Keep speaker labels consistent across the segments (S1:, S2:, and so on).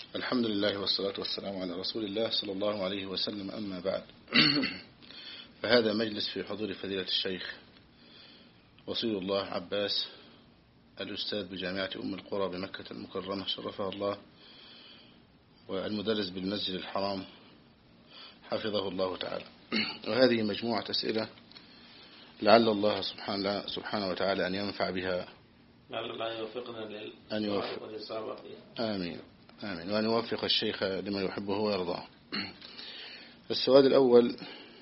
S1: الحمد لله والصلاة والسلام على رسول الله صلى الله عليه وسلم، أما بعد. فهذا مجلس في حضور فضيلة الشيخ وصي الله عباس الأستاذ بجامعة أم القرى بمكة المكرمة شرفها الله، والمدرس بالمسجد الحرام حفظه الله تعالى. وهذه مجموعة أسئلة لعل الله سبحانه وتعالى أن ينفع بها،
S2: لعل الله يوفقنا
S1: أن يوفق. آمين آمين، وأن يوفق الشيخ لما يحبه ويرضاه. السؤال الأول: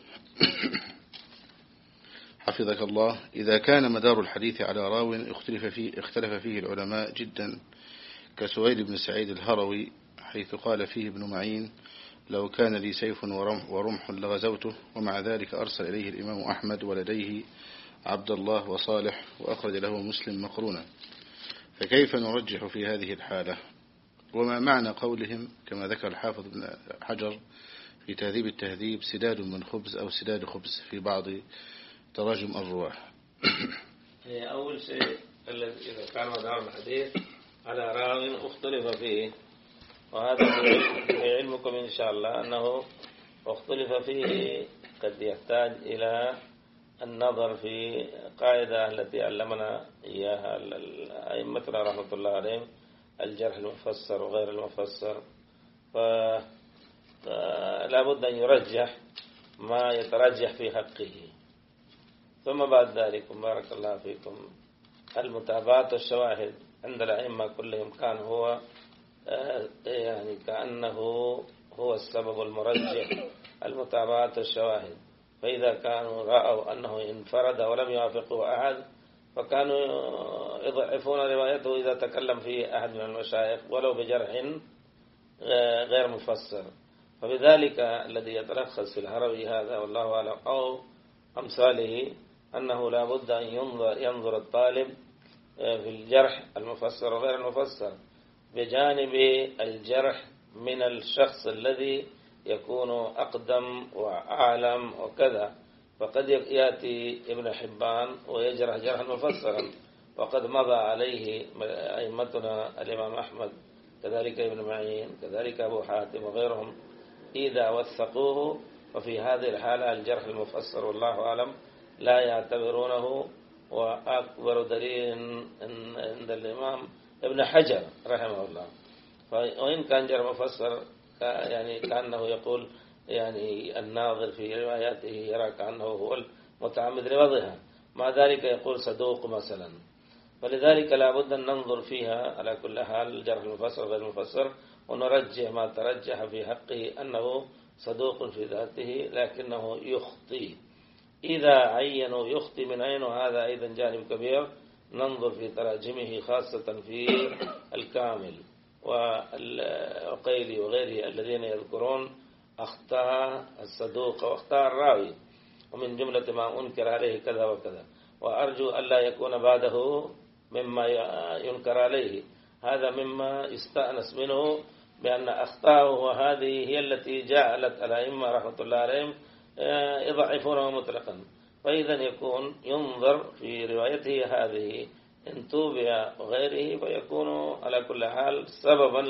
S1: حفظك الله، إذا كان مدار الحديث على راو اختلف فيه العلماء جدا كسهيل بن سعيد الهروي، حيث قال فيه ابن معين: لو كان لي سيف ورمح لغزوته، ومع ذلك أرسل إليه الإمام أحمد ولديه عبد الله وصالح، وأخرج له مسلم مقرونا، فكيف نرجح في هذه الحالة؟ وما معنى قولهم كما ذكر الحافظ بن حجر في تهذيب التهذيب: سداد من خبز أو سداد خبز في بعض تراجم الرواة؟
S2: أول شيء إذا كان مدار الحديث على راو اختلف فيه، وهذا في علمكم إن شاء الله أنه اختلف فيه قد يحتاج إلى النظر في قاعدة التي علمنا إياها أئمتنا رحمة الله عليهم: الجرح المفسر وغير المفسر. فلا بد أن يرجح ما يترجح في حقه. ثم بعد ذلك بارك الله فيكم، المتابعات والشواهد عند الأئمة كلهم كان هو يعني كأنه هو السبب المرجح، المتابعات والشواهد. فإذا كانوا رأوا أنه انفرد ولم يوافقه أحد فكانوا يضعفون روايته إذا تكلم فيه أحد من المشايخ ولو بجرح غير مفسر. فبذلك الذي يتلخص في الهروي هذا والله أعلم أو أمثاله أنه لا بد أن ينظر الطالب في الجرح المفسر وغير المفسر، بجانب الجرح من الشخص الذي يكون أقدم وأعلم وكذا. فقد يأتي ابن حبان ويجرح جرحا مفسرا، وقد مضى عليه أئمتنا الإمام أحمد، كذلك ابن معين، كذلك أبو حاتم وغيرهم إذا وثقوه. وفي هذه الحالة الجرح المفسر والله أعلم لا يعتبرونه. وأكبر دليل عند الإمام ابن حجر رحمه الله، وإن كان جرح مفسر يعني كأنه يقول يعني الناظر في رواياته يرى كأنه هو المتعمد لوضعها، مع ذلك يقول صدوق مثلا. فلذلك لا بد أن ننظر فيها على كل حال الجرح المفسر وغير المفسر، ونرجح ما ترجح في حقه أنه صدوق في ذاته لكنه يخطي. إذا عينوا يخطي من عينه هذا أيضا جانب كبير، ننظر في تراجمه خاصة في الكامل والعقيلي وغيره الذين يذكرون أخطاء الصدوق وأخطاء الراوي، ومن جملة ما أنكر عليه كذا وكذا، وأرجو ألا يكون بعده مما ينكر عليه. هذا مما يستأنس منه بأن أخطاءه هذه هي التي جعلت الأئمة رحمة الله عليهم يضعفونه مطلقا. فإذا يكون ينظر في روايته هذه إن توبع وغيره، فيكون على كل حال سببا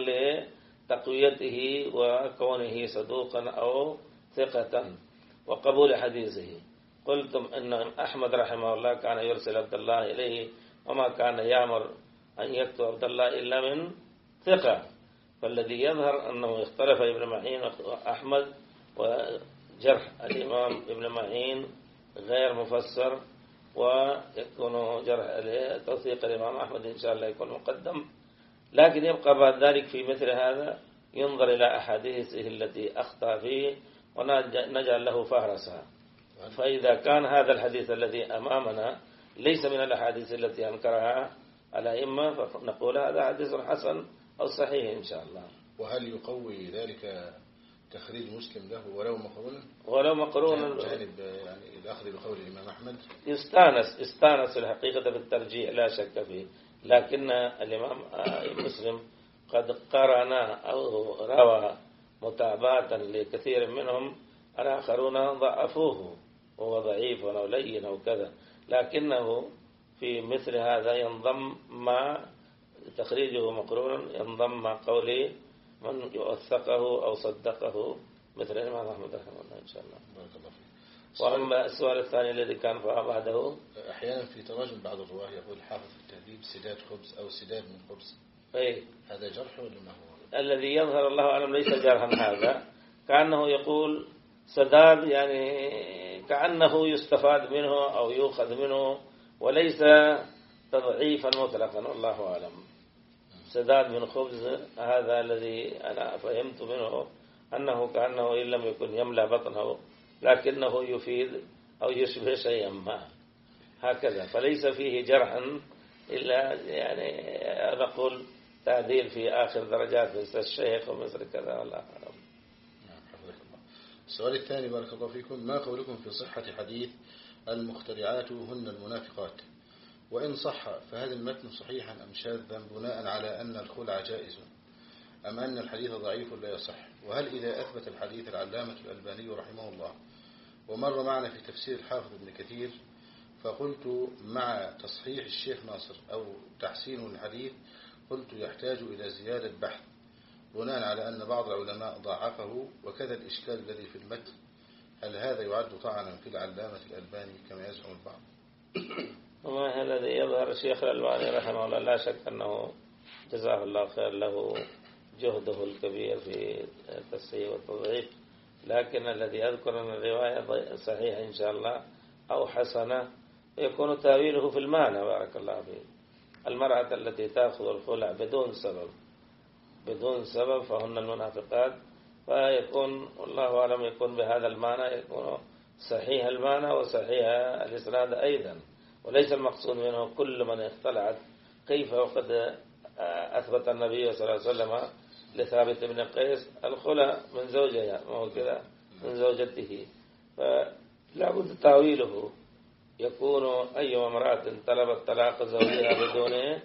S2: لتقويته وكونه صدوقا أو ثقة وقبول حديثه. قلتم أن أحمد رحمه الله كان يرسل عبد الله إليه، وما كان يأمر أن يكتب عبد الله إلا من ثقة. فالذي يظهر أنه اختلف ابن معين وأحمد، وجرح الإمام ابن معين غير مفسر، ويكون جرح توثيق الإمام أحمد إن شاء الله يكون مقدم. لكن يبقى بعد ذلك في مثل هذا ينظر إلى أحاديثه التي أخطأ فيه ونجعل له فهرسها. فإذا كان هذا الحديث الذي أمامنا ليس من الأحاديث التي أنكرها الأئمة، فنقول هذا حديث حسن أو صحيح إن شاء الله.
S1: وهل يقوي ذلك تخريج مسلم له
S2: ولو مقرونا
S1: جانب يعني الأخذ بقول الإمام أحمد؟
S2: يستانس الحقيقة بالترجيح لا شك فيه، لكن الإمام مسلم قد قرن أو روى متابعة لكثير منهم، الآخرون ضعفوه وهو ضعيف أو لين أو كذا، لكنه في مثل هذا ينضم مع تخريجه مقرون، ينضم مع قول من يوثقه أو صدقه مثل الإمام أحمد رحمه الله إن شاء الله.
S1: بارك الله فيك.
S2: وأما السؤال الثاني الذي كان بعده،
S1: أحيانا في تراجم بعض الرواه يقول الحافظ في التهذيب سداد خبز أو سداد من خبز، هذا جرح ولا ما هو؟
S2: الذي يظهر الله أعلم ليس جرحا، هذا كأنه يقول سداد، يعني كأنه يستفاد منه أو يؤخذ منه، وليس تضعيفا مطلقا، والله أعلم. سداد من خبز هذا الذي أنا فهمت منه أنه كأنه إن لم يكن يملأ بطنه لكنه يفيد أو يشبه شيئا ما هكذا، فليس فيه جرحا إلا يعني نقول تعديل في آخر درجات مثل الشيخ ومثل كذا، والله أعلم.
S1: السؤال الثاني بارك الله فيكم: ما قولكم في صحة حديث المخترعات هن المنافقات؟ وإن صح فهل المتن صحيحا أم شاذا بناء على أن الخلع جائز، أم أن الحديث ضعيف لا يصح؟ وهل إذا أثبت الحديث العلامة الألباني رحمه الله ومر معنا في تفسير الحافظ ابن كثير فقلت مع تصحيح الشيخ ناصر أو تحسين الحديث قلت يحتاج إلى زيادة بحث بناء على أن بعض العلماء ضاعفه، وكذا الإشكال الذي في المتن، هل هذا يعد طعنا في العلامة الألباني كما يزعم البعض؟
S2: وما الذي يظهر الشيخ الألباني رحمه الله لا شك أنه جزاه الله خير، له جهده الكبير في التصحيح والتضعيف، لكن الذي أذكر أن الرواية صحيحة إن شاء الله أو حسنة يكون تأويله في المعنى. بارك الله فيه. المرأة التي تأخذ الخلع بدون سبب فهن المنافقات، فيكون والله أعلم يكون بهذا المعنى، يكون صحيح المعنى وصحيح الإسناد أيضا، وليس المقصود منه كل من اختلعت. كيف وقد أثبت النبي صلى الله عليه وسلم لثابت بن قيس الخلع من زوجها، ما هو كذا، من زوجته، فلا بد تأويله يكون أي امرأة طلبت طلاق زوجها بدون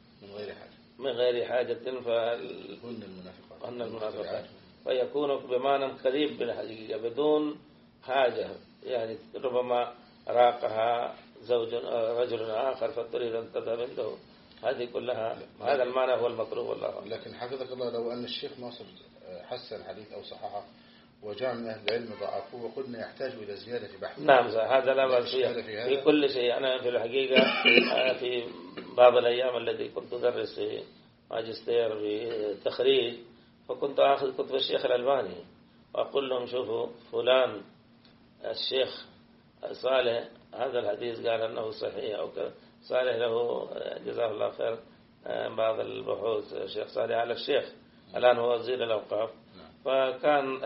S2: من غير حاجة فهن المنافقات، فيكون بمعنى قريب بالحقيقة بدون حاجة، يعني ربما راقها رجل آخر فتريد أن تذهب عنده، هذه كلها هذا المعنى هو المطلوب والله.
S1: لكن حفظك الله لو أن الشيخ ناصر حسن الحديث أو صححه وجاء من أهل العلم ضعفوه وقلنا يحتاج إلى زيادة بحث،
S2: نعم هذا لا بأس في كل شيء. أنا في الحقيقة في بعض الأيام التي كنت أدرس في ماجستير في تخريج، فكنت أخذ كتب الشيخ الألباني وأقول لهم شوفوا فلان الشيخ صالح هذا الحديث قال أنه صحيح أو كذا، صالح له جزاه الله خير بعض البحوث الشيخ صالح على الشيخ الآن هو وزير الأوقاف، فكان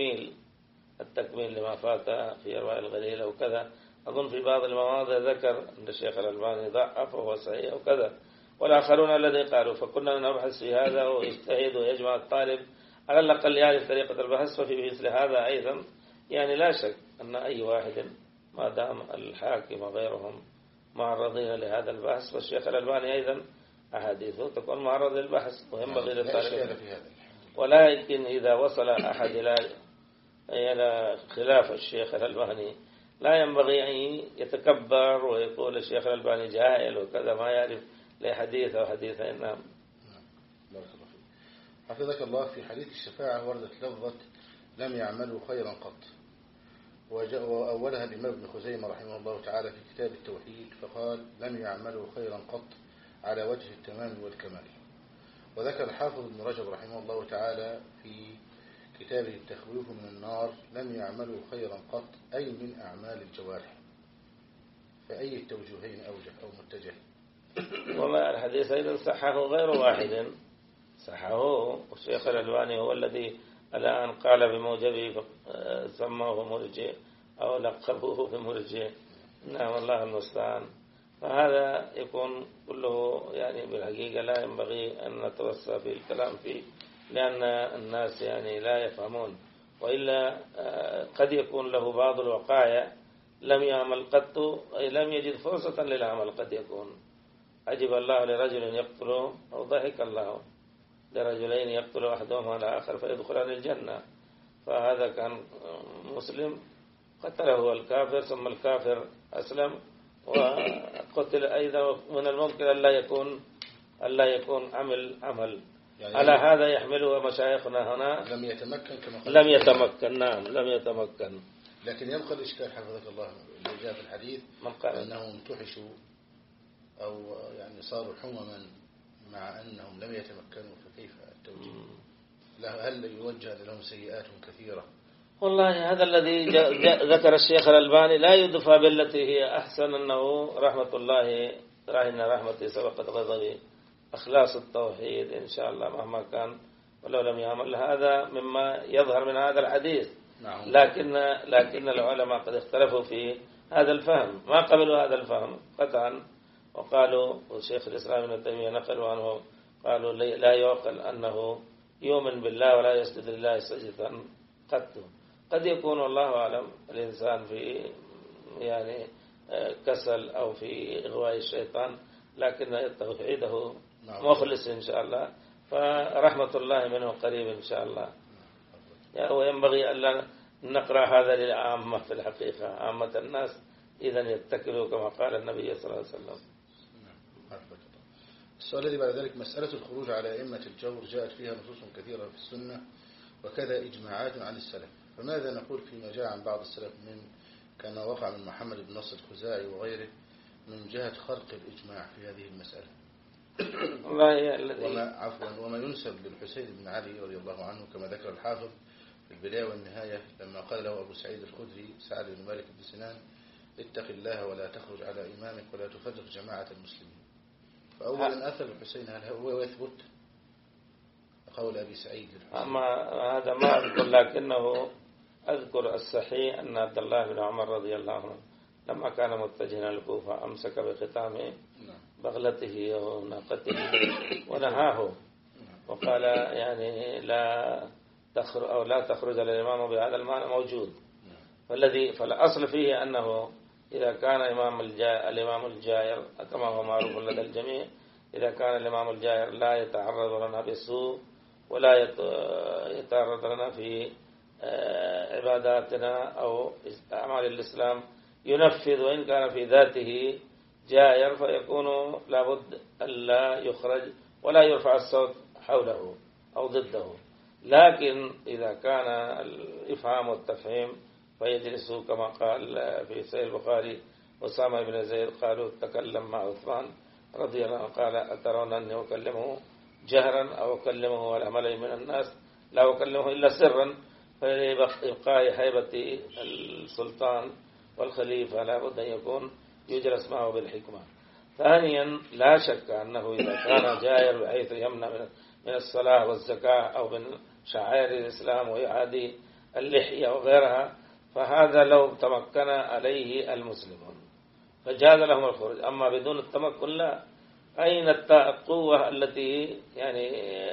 S2: التكميل لما فات في أرواح الغليل وكذا، أظن في بعض المواضع ذكر أن الشيخ الألباني ضعف وهو صحيح وكذا، والآخرون الذي قالوا، فكنا نبحث في هذا ويجتهد ويجمع الطالب على الأقل يعرف طريقة البحث. ففي مثل هذا أيضا يعني لا شك أن أي واحد ما دام الحاكم وغيرهم معرضين لهذا البحث، فالشيخ الألباني أيضا أحاديثه تكون معرض للبحث وينبغي للطالب. ولكن إذا وصل أحد إلى خلاف الشيخ الألباني لا ينبغي أن يتكبر ويقول الشيخ الألباني جاهل وكذا ما يعرف لحديث أو حديثين. نعم.
S1: بارك الله فيك. حفظك الله. في حديث الشفاعة وردت لفظة لم يعملوا خيرا قط، وأولها الإمام ابن خزيمة رحمه الله تعالى في كتاب التوحيد فقال لم يعملوا خيرا قط على وجه التمام والكمال. وذكر الحافظ ابن رجب رحمه الله تعالى في كتابه التخويف من النار لم يعملوا خيرا قط أي من أعمال الجوارح، فأي التوجهين أوجه أو متجه؟
S2: وما الحديث أيضا صحه غير واحد، صحه الشيخ الألباني هو الذي الآن قال بموجبه سموه مرجئ أو لقبوه بمرجئ. نعم والله المستعان. فهذا يكون كله يعني بالحقيقة لا ينبغي أن نتوسع في الكلام فيه، لأن الناس يعني لا يفهمون، وإلا قد يكون له بعض الوقائع لم يعمل قط أي لم يجد فرصة للعمل. قد يكون عجب الله لرجل يقتل أو ضحك الله لرجلين يقتل أحدهما الآخر فيدخلان الجنة، فهذا كان مسلم قتله الكافر ثم الكافر أسلم وقتل أيضا. من الممكن ألا يكون عمل
S1: يعني
S2: على هذا يحمله مشايخنا هنا.
S1: لم يتمكن كما قال.
S2: لم يتمكن، نعم لم يتمكن.
S1: لكن يبقى الإشكال حفظك الله اللي جاء في الحديث أنهم انتحشوا أو يعني صاروا حمما مع أنهم لم يتمكنوا، فكيف التوجيه؟ هل يوجه لهم سيئات كثيرة؟
S2: والله هذا الذي ذكر الشيخ الألباني لا يدفع بالتي هي أحسن، أنه رحمة الله إن رحمتي سبقت غضبي، إخلاص التوحيد إن شاء الله مهما كان ولو لم يعمل. هذا مما يظهر من هذا الحديث.
S1: نعم.
S2: لكن العلماء قد اختلفوا في هذا الفهم، ما قبلوا هذا الفهم قطعا، وقالوا وشيخ الإسلام ابن تيمية نقلوا عنه قالوا لا يعقل أنه يؤمن بالله ولا يسجد لله سجدة قط. قد يكون والله أعلم الإنسان في يعني كسل أو في إغواء الشيطان، لكن توحيده مخلص إن شاء الله، فرحمة الله منه قريب إن شاء الله. وينبغي أن نقرأ هذا للعامة في الحقيقة، عامة الناس إذن يتكلوا كما قال النبي صلى الله عليه وسلم.
S1: السؤال الذي بعد ذلك: مسألة الخروج على أئمة الجور جاءت فيها نصوص كثيرة في السنة وكذا إجماعات عن السلف، فماذا نقول فيما جاء عن بعض السلف من كما وقع من محمد بن نصر الخزاعي وغيره من جهة خرق الإجماع في هذه المسألة؟ وما ينسب للحسين بن علي رضي الله عنه كما ذكر الحافظ في البداية والنهاية لما قال له أبو سعيد الخدري سعد بن مالك بن سنان: اتق الله ولا تخرج على إمامك ولا تفرق جماعة المسلمين. فأولا أثر الحسين هل هو يثبت قول أبي سعيد؟
S2: هذا ما أذكر، لكنه أذكر الصحيح أن عبد الله بن عمر رضي الله عنه لما كان متجها الكوفة أمسك بختام بغلته وناقته ونهاه وقال يعني لا تخرج الإمام بهذا المعنى موجود. فالأصل فيه أنه إذا كان الإمام الجائر كما هو معروف لدى الجميع، إذا كان الإمام الجائر لا يتعرض لنا بالسوء ولا يتعرض لنا في عباداتنا أو أعمال الإسلام، ينفذ وإن كان في ذاته جائر، فيكون لابد ألا يخرج ولا يرفع الصوت حوله أو ضده. لكن إذا كان الإفهام والتفهيم فيجلس كما قال في صحيح البخاري أسامة بن زيد قالوا تكلم مع عثمان رضي الله عنه قال: أترون أني أكلمه جهرا أو أكلمه على ملأ من الناس؟ لا أكلمه إلا سرا. فلإبقاء هيبة السلطان والخليفة لابد أن يكون يجلس معه بالحكمة. ثانيا لا شك أنه إذا كان جائر بحيث يمنع من الصلاة والزكاة أو من شعائر الإسلام ويعادي اللحية وغيرها، فهذا لو تمكن عليه المسلمون فجاز لهم الخروج. أما بدون التمكن لا. أين القوة التي يعني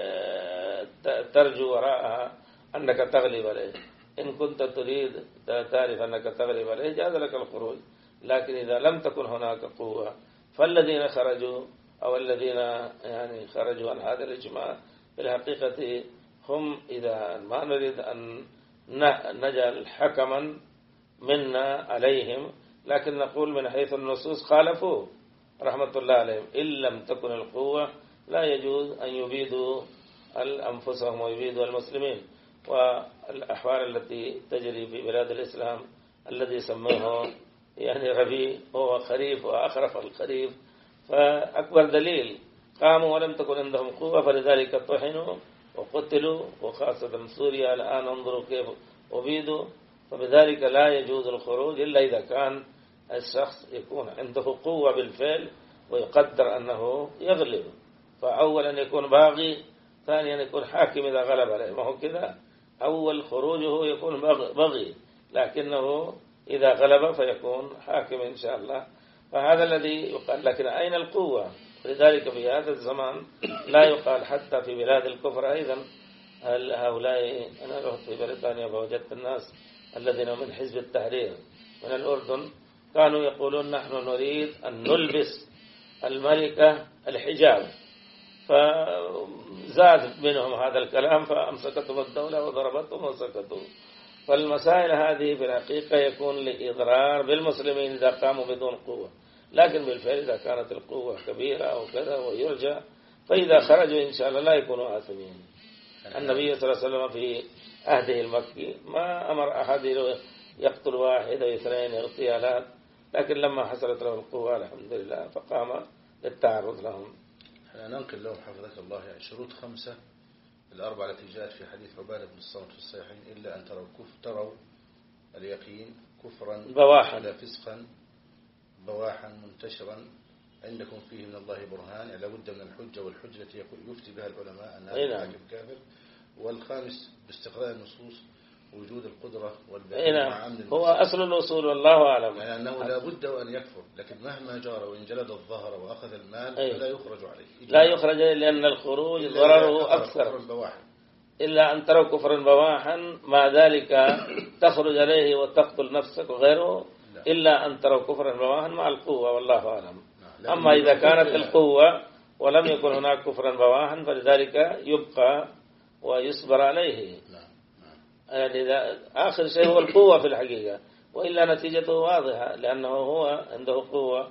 S2: ترجو وراءها أنك تغلب عليه؟ إن كنت تريد تعرف أنك تغلب عليه جاز لك الخروج، لكن إذا لم تكن هناك قوة فالذين خرجوا أو الذين يعني خرجوا عن هذا الإجماع في الحقيقة هم إذا ما نريد أن نجعل حكما منا عليهم، لكن نقول من حيث النصوص خالفوه رحمة الله عليهم. إن لم تكن القوة لا يجوز أن يبيدوا أنفسهم ويبيدوا المسلمين. والأحوال التي تجري في بلاد الإسلام الذي سموه يعني ربيع هو خريف وأخرف الخريف، فأكبر دليل قاموا ولم تكن عندهم قوة فلذلك طحنوا وقتلوا، وخاصة سوريا الآن انظروا كيف أبيدوا. فبذلك لا يجوز الخروج إلا إذا كان الشخص يكون عنده قوة بالفعل ويقدر أنه يغلب. فأولا يكون باغي، ثانيا يكون حاكم إذا غلب عليه. ما هو كذا، أول خروجه يكون بغي، لكنه إذا غلب فيكون حاكم إن شاء الله. فهذا الذي يقال. لكن أين القوة؟ لذلك في هذا الزمان لا يقال حتى في بلاد الكفر أيضا. هؤلاء أنا رحت في بريطانيا فوجدت الناس الذين من حزب التحرير من الأردن كانوا يقولون نحن نريد أن نلبس الملكة الحجاب، فزاد منهم هذا الكلام فأمسكتهم الدولة وضربتهم وسكتوا. فالمسائل هذه في الحقيقة يكون لإضرار بالمسلمين إذا قاموا بدون قوة، لكن بالفعل إذا كانت القوة كبيرة أو كذا ويرجى فإذا خرجوا إن شاء الله لا يكونوا آثمين. النبي صلى الله عليه وسلم في عهده المكي ما أمر أحد يقتل واحد أو اثنين اغتيالات، لكن لما حصلت له القوة الحمد لله فقام للتعرض لهم.
S1: ننقل لهم حفظك الله يعني شروط 5 الأربعة التي جاءت في حديث عبادة بن الصامت في الصحيحين: إلا أن تروا اليقين كفرا
S2: بواحا
S1: ولا فسقا بواحا منتشرا عندكم فيه من الله برهان، يعني لابد من الحجة، والحجة التي يفتي بها العلماء أن هذا الحاكم كافر. والخامس باستقراء النصوص وجود القدرة والبيان مع أمن
S2: هو أصل الأصول والله أعلم،
S1: يعني أنه لا بد أن يكفر، لكن مهما جار وإن جلد الظهر وأخذ المال فلا يخرج عليه،
S2: لا يخرج لأن الخروج ضرره أكثر. إلا أن تروا كفرا بواحا مع ذلك تخرج عليه وتقتل نفسك وغيره، إلا أن تروا كفرا بواحا مع القوة والله أعلم. أما إذا كانت القوة ولم يكن هناك كفرا بواحا فلذلك يبقى ويصبر عليه. يعني آخر شيء هو القوة في الحقيقة، وإلا نتيجته واضحة لأنه هو عنده قوة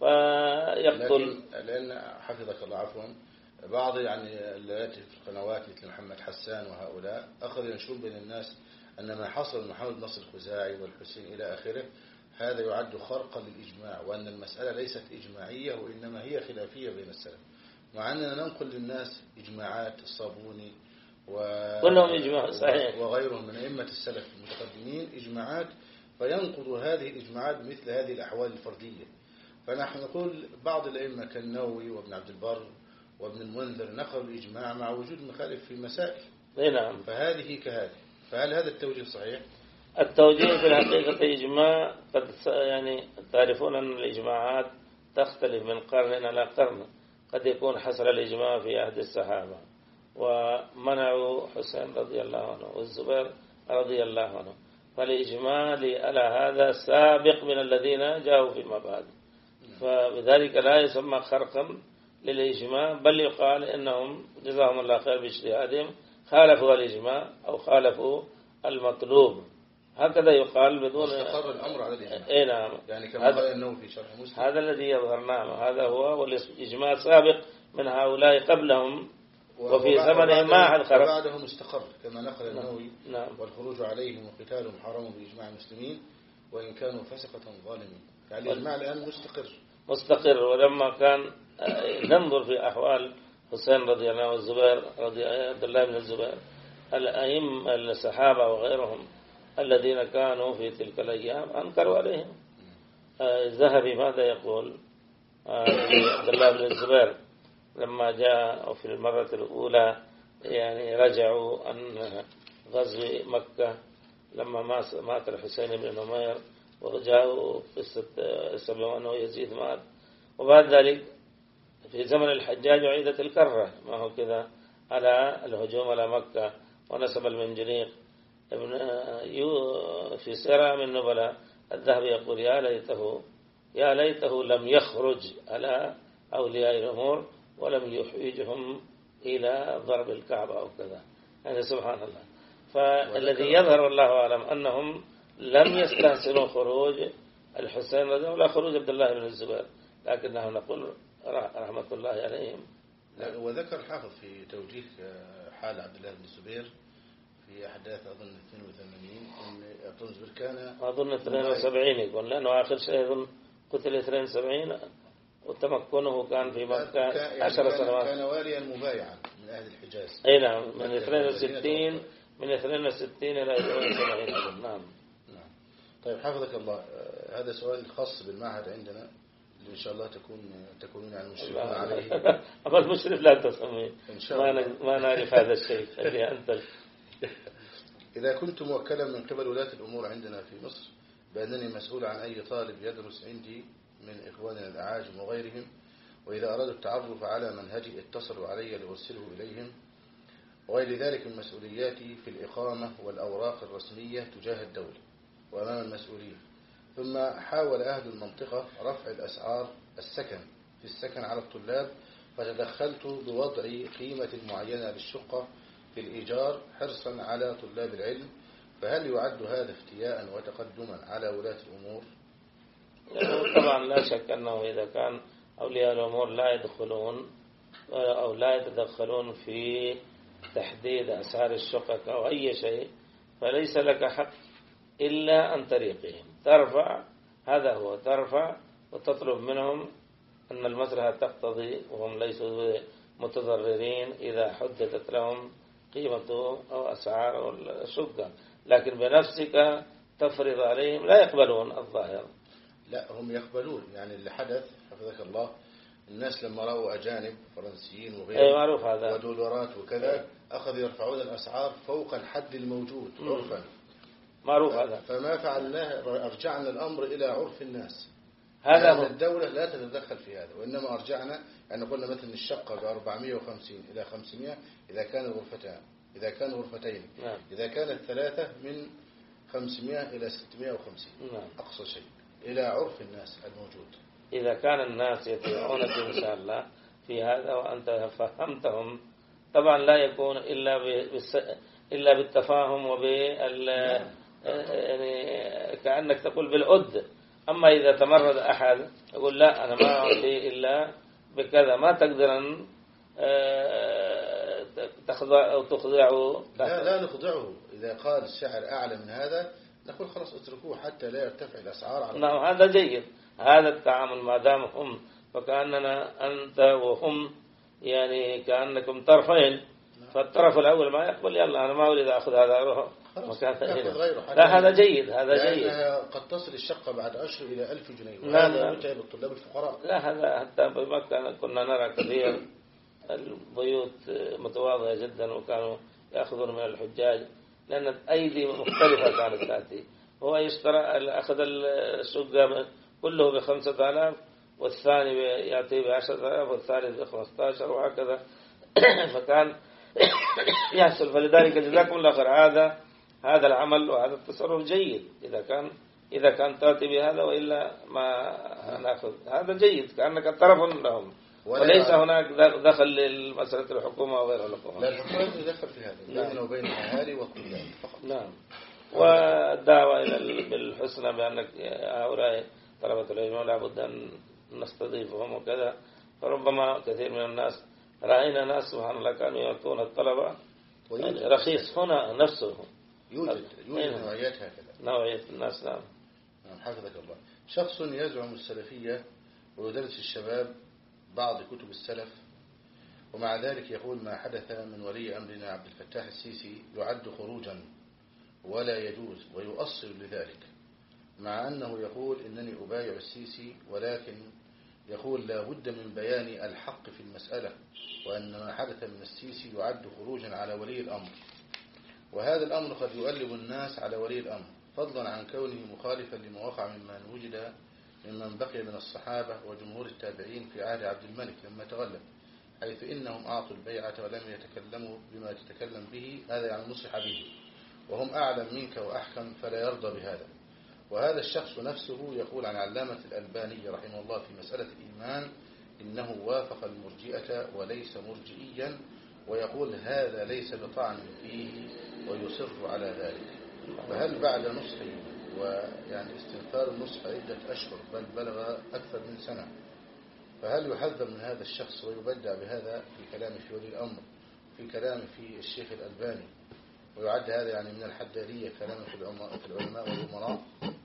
S2: فيقتل.
S1: لأن حفظك الله عفوا بعض يعني اللي يأتي في القنوات مثل محمد حسان وهؤلاء أخذ ينشرون بين الناس أن ما حصل من محمد نصر الخزاعي والحسين إلى آخره هذا يعد خرقا للإجماع، وأن المسألة ليست إجماعية وإنما هي خلافية بين السلف، مع أننا ننقل للناس إجماعات الصابوني
S2: كلهم إجماع صحيح
S1: وغيرهم من أئمة السلف المتقدمين إجماعات، فينقض هذه الإجماعات مثل هذه الأحوال الفردية. فنحن نقول بعض الأئمة كالنووي وابن عبد البر وابن المنذر نقلوا الإجماع مع وجود مخالف في مسائل.
S2: نعم.
S1: فهذه كهذه. فهل هذا التوجيه صحيح؟
S2: التوجيه في الحقيقة إجماع قد يعني تعرفون أن الإجماعات تختلف من قرن إلى قرن، قد يكون حصل الإجماع في عهد الصحابة ومنعوا حسين رضي الله عنه والزبير رضي الله عنه، فالإجماع على هذا سابق من الذين جاءوا فيما بعد، فبذلك لا يسمى خرقا للإجماع، بل يقال إنهم جزاهم الله خير باجتهادهم خالفوا الإجماع أو خالفوا المطلوب، هكذا يقال بدون
S1: استقر الأمر على الإجماع.
S2: إيه نعم.
S1: يعني كما قال النووي في شرح مسلم
S2: هذا الذي يظهر. نعم هذا هو، والإجماع سابق من هؤلاء قبلهم وفي زمنهم ما أحد خرج.
S1: وبعدهم استقر كما نقل النووي.
S2: نعم.
S1: والخروج عليهم وقتالهم حرام بإجماع المسلمين وإن كانوا فسقة ظالمين. يعني الإجماع الآن مستقر.
S2: ولما كان ننظر في أحوال حسين رضي الله عنه والزبير رضي عبد الله بن الزبير، الأئمة الصحابة وغيرهم الذين كانوا في تلك الأيام أنكروا عليهم. الذهبي ماذا يقول عبد الله بن الزبير لما جاء في المرة الأولى يعني رجعوا عن غزو مكة لما مات الحسين بن نمير وجاءوا قصة سبب أنه يزيد مات، وبعد ذلك في زمن الحجاج عيدت الكرة ما هو كذا على الهجوم على مكة، ونسب المنجنيق في سيرة من نبلاء الذهبي يقول يا ليته لم يخرج على أولياء الأمور ولم يحوجهم إلى ضرب الكعبة أو كذا، يعني سبحان الله. فالذي يظهر والله أعلم أنهم لم يستحسنوا خروج الحسين ولا خروج عبد الله بن الزبير، لكنه نقول رحمة الله عليهم.
S1: وذكر الحافظ في توجيه حال عبد الله بن الزبير في أحداث أظن 82 أن الزبير كان
S2: أظن 72 يقول، لأنه آخر شيء أظن قتل 72 وتمكنه كان في مكة 10 سنوات.
S1: كان واليا مبايعا من أهل الحجاز.
S2: أي نعم، من 62 إلى 72. نعم.
S1: طيب حفظك الله، هذا سؤال خاص بالمعهد عندنا اللي إن شاء الله تكونون يعني مشرفون عليه.
S2: أما المشرف لا تسميه
S1: إن شاء الله.
S2: ما نعرف هذا الشيء. خليه أنت.
S1: إذا كنت موكلا من قبل ولاة الأمور عندنا في مصر بأنني مسؤول عن أي طالب يدرس عندي من إخواننا الأعاجم وغيرهم، وإذا أرادوا التعرف على منهجي اتصلوا علي لأرسله إليهم، وغير ذلك من مسؤولياتي في الإقامة والأوراق الرسمية تجاه الدولة وأمام المسؤولين. ثم حاول أهل المنطقة رفع الأسعار في السكن على الطلاب، فتدخلت بوضع قيمة معينة للشقة في الإيجار حرصا على طلاب العلم، فهل يعد هذا افتياء وتقدما على ولاة الأمور؟
S2: طبعا لا شك أنه إذا كان أولياء الأمور لا يدخلون أو لا يتدخلون في تحديد أسعار الشقق أو أي شيء، فليس لك حق إلا عن طريقهم. ترفع، هذا هو، ترفع وتطلب منهم أن المصلحة تقتضي، وهم ليسوا متضررين إذا حددت لهم قيمة أو أسعار الشقة، لكن بنفسك تفرض عليهم لا يقبلون الظاهر.
S1: لا، هم يقبلون. يعني اللي حدث حفظك الله، الناس لما رأوا أجانب فرنسيين وغيرهم
S2: معروف هذا
S1: ودولارات وكذا أخذوا يرفعون الأسعار فوق الحد الموجود عرفا.
S2: معروف هذا.
S1: فما فعلناه، أرجعنا الأمر إلى عرف الناس.
S2: هذا
S1: هو الدولة لا تتدخل في هذا، وإنما أرجعنا يعني قلنا مثلا الشقة ب 450 إلى 500 إذا كانت غرفتان، إذا كان غرفتين، إذا كانت ثلاثة من 500 إلى 650 أقصى شيء، إلى عرف الناس الموجود.
S2: إذا كان الناس يتبعونك إن شاء الله في هذا وأنت فهمتهم، طبعا لا يكون إلا بالتفاهم يعني كأنك تقول بالعد. أما إذا تمرد أحد يقول لا أنا ما أعطي إلا بكذا، ما تقدر أن تخضع أو تخضعه.
S1: لا نخضعه. إذا قال السعر أعلى من هذا نقول خلاص اتركوه حتى لا يرتفع الأسعار على
S2: نعم، هذا جيد. هذا التعامل ما دام هم، فكأننا أنت وهم يعني كأنكم طرفين. فالطرف الأول ما يقبل، يلا أنا ما أريد أخذ هذا أروح مكان ثاني. لا هذا جيد، هذا جيد.
S1: قد تصل الشقة بعد أشهر إلى 1000 جنيه،
S2: وهذا
S1: متعب الطلاب الفقراء.
S2: لا هذا حتى بمكة كنا نرى كثير البيوت متواضعة جدا، وكانوا يأخذون من الحجاج لأن أيدي مختلفة كانت تأتي. هو يشترى أخذ الشقة كله ب5000 والثاني يأتي ب10,000 والثالث ب15 وهكذا. فكان يحصل. فلذلك جزاكم الله خير، هذا العمل وهذا التصرف جيد إذا كان تأتي بهذا، وإلا ما نأخذ. هذا جيد كأنك طرف لهم، وليس هناك دخل للمسألة الحكومة وغير الحكومة.
S1: لا، الحكومة تدخل في هذا بيننا وبين الأهالي والطلاب فقط.
S2: نعم. والدعوة بالحسنى بأنك هؤلاء طلبة العلم لابد أن نستضيفهم وكذا. فربما كثير من الناس رأينا ناس سبحان الله كانوا يعطون الطلبة رخيص هنا نفسه.
S1: يوجد نوعيات هكذا،
S2: نوعية الناس. نعم.
S1: حفظك الله. شخص يزعم السلفية ويدرس الشباب بعض كتب السلف، ومع ذلك يقول ما حدث من ولي أمرنا عبد الفتاح السيسي يعد خروجا ولا يجوز، ويؤصل لذلك، مع أنه يقول إنني أبايع السيسي، ولكن يقول لا بد من بيان الحق في المسألة، وأن ما حدث من السيسي يعد خروجا على ولي الأمر، وهذا الأمر قد يؤلب الناس على ولي الأمر، فضلا عن كونه مخالفا لما وقع ممن وجد ممن بقي من الصحابة وجمهور التابعين في عهد عبد الملك لما تغلب، حيث إنهم أعطوا البيعة ولم يتكلموا بما تتكلم به، هذا يعني نصح به، وهم أعلم منك وأحكم فلا يرضى بهذا. وهذا الشخص نفسه يقول عن علامة الألباني رحمه الله في مسألة الإيمان إنه وافق المرجئة وليس مرجئيا، ويقول هذا ليس بطعن فيه ويصر على ذلك. فهل بعد نصح ويعني استنفار النصح عدة أشهر بل بلغ أكثر من سنة، فهل يحذر من هذا الشخص ويبدع بهذا في كلامه في ولي الأمر، في كلامه في الشيخ الألباني، ويعد هذا يعني من الحدادية كلامه في العلماء والأمراء؟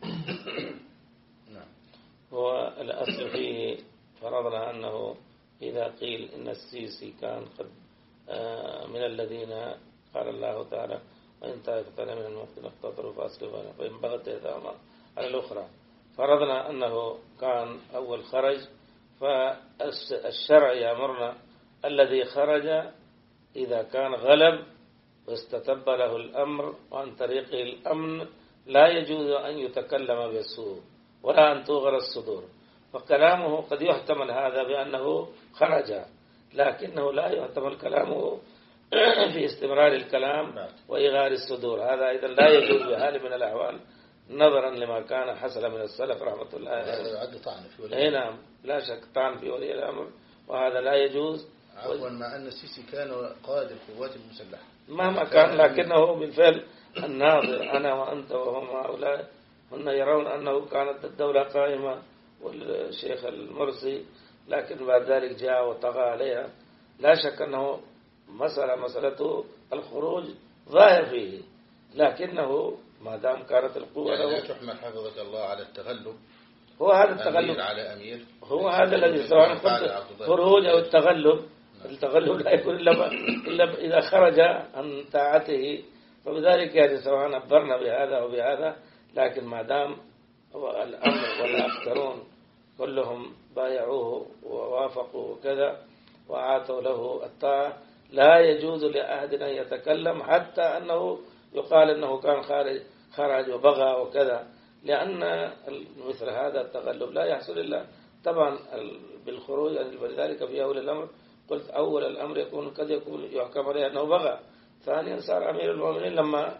S1: نعم.
S2: هو الأصل فيه فرضنا أنه إذا قيل إن السيسي كان قد من الذين قال الله تعالى وإن طائفتان من المؤمنين اقتتلوا فأصلحوا فإن بغت إحداهما على الأخرى، فرضنا أنه كان أول خرج، فالشرع يأمرنا الذي خرج إذا كان غلب واستتب له الأمر وعن طريقه الأمن لا يجوز أن يتكلم بالسوء ولا أن توغر الصدور. فكلامه قد يحتمل هذا بأنه خرج، لكنه لا يحتمل كلامه في استمرار الكلام وإغار الصدور. هذا أيضا لا يجوز بحال من الأحوال نظرا لما كان حصل من السلف رحمة الله عليه.
S1: هذا يعد طعن في ولي الأمر.
S2: نعم، لا شك طعن في ولي الأمر، وهذا لا يجوز.
S1: عفوا، مع أن السيسي كان قائد القوات المسلحة
S2: مهما كان، لكنه بالفعل الناظر. أنا وأنت وهم هؤلاء هم يرون أنه كانت الدولة قائمة والشيخ المرسي، لكن بعد ذلك جاء وطغى عليها. لا شك أنه مسألة الخروج ظاهر فيه، لكنه ما دام كانت القوة
S1: يعني لا
S2: له
S1: تحمل حفظك الله على التغلب،
S2: هو هذا
S1: أمير
S2: التغلب،
S1: على أمير،
S2: هو هذا الذي سواء قلت خروج أو التغلب. التغلب لا يكون إلا إذا خرج عن طاعته، فبذلك يعني سواء أخبرنا بهذا أو بهذا، لكن ما دام الأمر والأكثرون كلهم بايعوه ووافقوا وكذا وعاتوا له الطاعة، لا يجوز لأحد أن يتكلم حتى أنه يقال أنه كان خرج وبغى وكذا، لأن مثل هذا التغلب لا يحصل إلا طبعا بالخروج. ولذلك في أول الأمر قلت أول الأمر قد يكون يحكم عليه أنه بغى، ثانيا صار أمير المؤمنين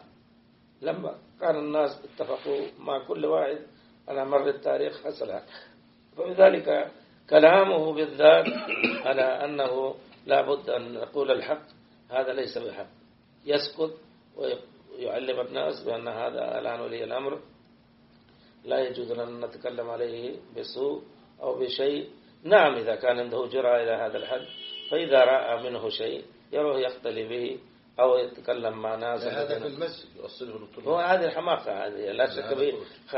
S2: لما كان الناس اتفقوا مع كل واحد على مر التاريخ حصل. فلذلك كلامه بالذات على أنه لا بد أن نقول الحق هذا ليس بحق، يسكت ويعلم الناس بأن هذا الآن ولي الأمر لا يجوز لنا أن نتكلم عليه بسوء أو بشيء. نعم إذا كان عنده جرأة إلى هذا الحد، فإذا رأى منه شيء يروح يختلي به أو يتكلم مع ناس.
S1: هذا في المسجد يوصله للطلاب،
S2: هذه الحماقة، هذه لا شك به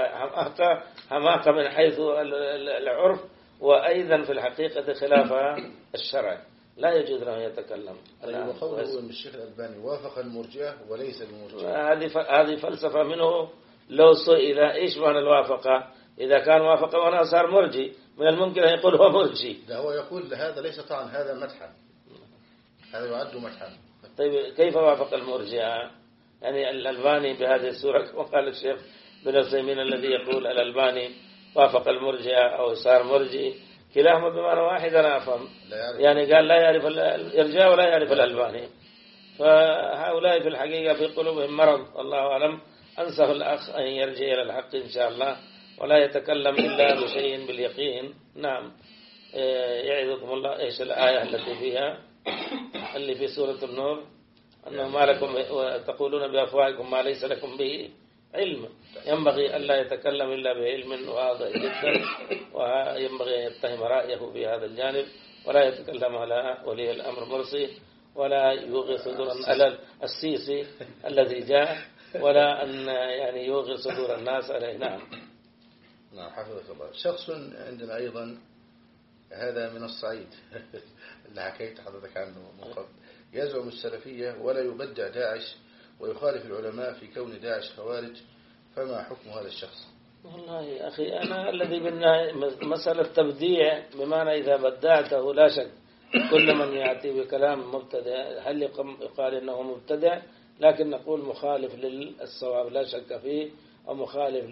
S2: حماقة من حيث العرف، وأيضا في الحقيقة خلاف الشرع، لا يجوز له يتكلم.
S1: وقوله أن الشيخ الألباني وافق المرجئة وليس المرجئة،
S2: هذه فلسفة منه. لو سئل إيش معنى الوافقة، إذا كان وافق وأنا صار مرجي، من الممكن أن يقول هو مرجي.
S1: لا، هو يقول هذا ليس طعن، هذا مدحا، هذا يعد مدحا.
S2: طيب كيف وافق المرجئة؟ يعني الألباني بهذه الصورة كما قال الشيخ بن عثيمين الذي يقول الألباني وافق المرجئة أو صار مرجئ، كلاهما بمعنى واحد أنا أفهم. يعني قال لا يعرف الإرجاء ولا يعرف الألباني، فهؤلاء في الحقيقة في قلوبهم مرض، الله أعلم. أنصح الأخ أن يرجع إلى الحق إن شاء الله ولا يتكلم إلا بشيء باليقين. نعم. يعظكم الله. إيش الآية التي فيها اللي في سورة النور أنه ما لكم تقولون بأفواهكم ما ليس لكم به علم، ينبغي ألا يتكلم إلا بعلم واضح جدا، وينبغي أن يتهم رأيه في هذا الجانب ولا يتكلم على ولي الأمر مرسي ولا يوغي صدور السيسي الذي جاء، ولا أن يعني يوغي صدور الناس عليه. نعم.
S1: نعم حفظك الله. شخص عندنا أيضا هذا من الصعيد اللي حكيت حضرتك عنه من قبل، يزعم السلفية ولا يبدع داعش ويخالف العلماء في كون داعش خوارج، فما حكم هذا الشخص؟
S2: والله يا أخي أنا الذي بدنا مسألة تبديع، بمعنى إذا بدعته لا شك كل من يأتي بكلام مبتدع هل يقال إنه مبتدع، لكن نقول مخالف للصواب لا شك فيه، أو مخالف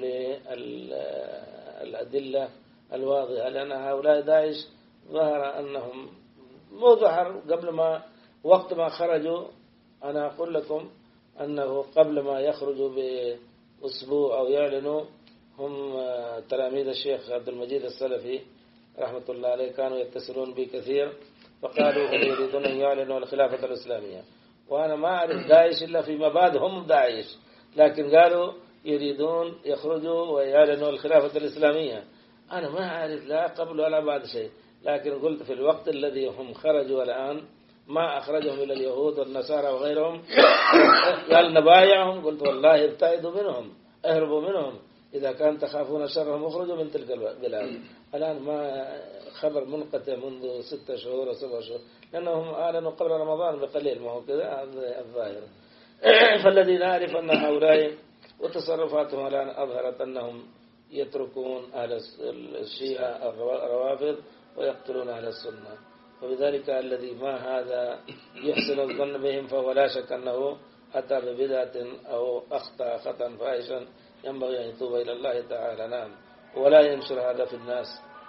S2: للأدلة الواضحة، لأن هؤلاء داعش ظهر أنهم مو ظهر قبل ما وقت ما خرجوا. أنا أقول لكم أنه قبل ما يخرجوا بأسبوع أو يعلنوا هم تلاميذ الشيخ عبد المجيد السلفي رحمة الله عليه كانوا يتصلون بي كثير، فقالوا هم يريدون أن يعلنوا الخلافة الإسلامية، وأنا ما أعرف داعش إلا فيما بعد هم داعش، لكن قالوا يريدون يخرجوا ويعلنوا الخلافة الإسلامية. أنا ما أعرف لا قبل ولا بعد شيء، لكن قلت في الوقت الذي هم خرجوا الآن ما أخرجهم إلى اليهود والنصارى وغيرهم قال نبايعهم، قلت والله ابتعدوا منهم، اهربوا منهم، إذا كان تخافون شرهم اخرجوا من تلك البلاد. الآن ما خبر منقطع منذ 6 شهور و 7 شهور، لأنهم أعلنوا قبل رمضان بقليل، ما هو كذا الظاهر. فالذي نعرف أن هؤلاء وتصرفاتهم الآن أظهرت أنهم يتركون أهل الشيعة الروافض ويقتلون أهل السنة، فبذلك الذي ما هذا يحسن الظن بهم فهو لا شك أنه أتى ببدعة أو أخطأ خطأ فاحشا ينبغي أن يتوب إلى الله تعالى. نعم. ولا ينشر هذا في الناس.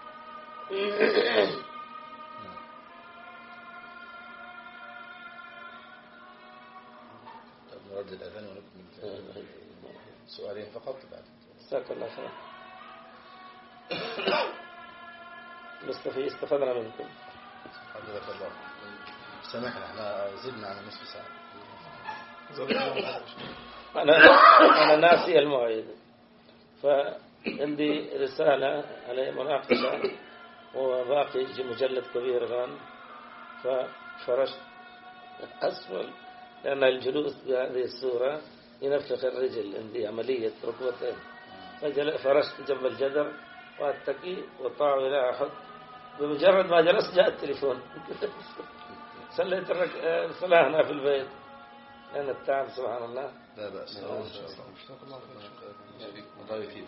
S1: نرد الأذان ونكمل سؤالين فقط بعد.
S2: جزاك الله خير. استفدنا منكم.
S1: حفظك الله. سامحنا احنا زدنا على نصف ساعة.
S2: أنا ناسي الموعد، فعندي رسالة على مناقشة وباقي مجلد كبير الآن، فرشت أسفل، لأن الجلوس بهذه الصورة ينفخ الرجل، عندي عملية ركبتين، فرشت جنب الجدر واتكي وطاعوا إلى أحد. بمجرد ما جلست جاء التليفون صليت الصلاة هنا في البيت، لأن التعب سبحان الله.
S1: لا بأس. الله يفيد.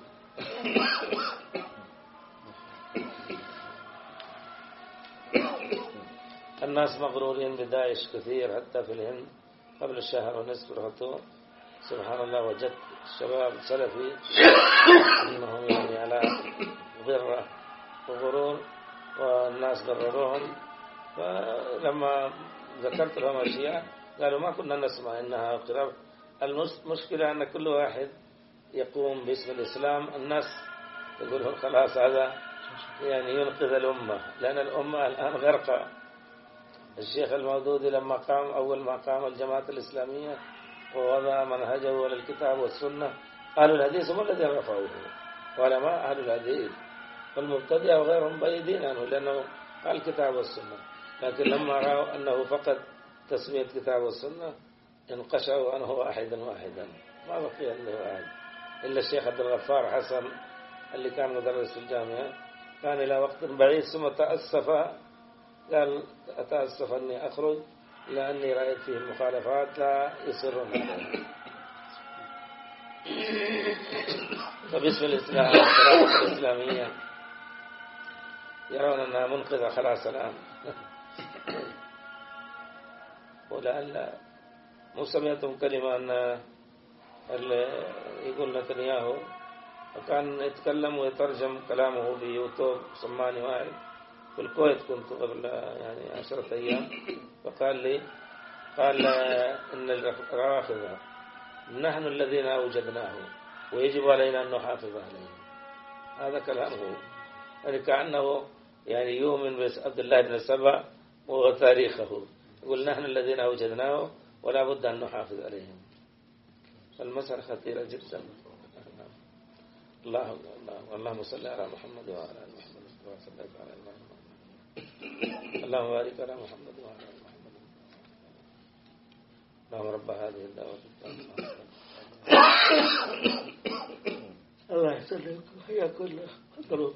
S2: الناس مغرورين بداعش كثير، حتى في الهند قبل الشهر ونصف رحتوا سبحان الله وجدت الشباب سلفي انهم يعني على غرة وغرور، والناس غرروهم. فلما ذكرت لهم أشياء قالوا ما كنا نسمع إنها قراب. المشكلة أن كل واحد يقوم باسم الإسلام، الناس يقولون خلاص هذا يعني ينقذ الأمة، لأن الأمة الآن غرقة. الشيخ المودودي لما قام أول ما قام الجماعة الإسلامية ووضع منهجه على الكتاب والسنة، قالوا الحديث هم الذين رفعوه، علماء أهل الحديث والمبتدئة وغيرهم بعيدين عنه، لأنه قال الكتاب والسنة. لكن لما رأوا أنه فقط تسمية الكتاب والسنة انقشعوا عنه واحدا ما بقي عنده أحد إلا الشيخ عبد الغفار حسن اللي كان مدرس في الجامعة، كان إلى وقت بعيد ثم تأسف، قال أتأسف أني أخرج لأني رأيت فيه المخالفات لا يصرون عليها. فباسم الإسلام والشرائع الإسلامية يرون أنها منقذة خلاص الآن. ولعل مو سمعتم كلمة أن يقول نتنياهو وكان يتكلم ويترجم كلامه بيوتيوب، سماني واحد في الكويت كنت قبل يعني 10 أيام، فقال لي قال إن الرافضة نحن الذين أوجدناه ويجب علينا أن نحافظ عليه. هذا كلامه، يعني كأنه يعني يؤمن بعبد الله بن سبأ وتاريخه، يقول نحن الذين أوجدناه ولا بد أن نحافظ عليهم. فالمسألة خطيرة جدا. اللهم صل على محمد وعلى آل محمد كما صليت على إبراهيم، اللهم بارك على محمد وعلى آل محمد، اللهم رب هذه الدعوة التامة الله يسلمك وحياك الله. تفضلوا.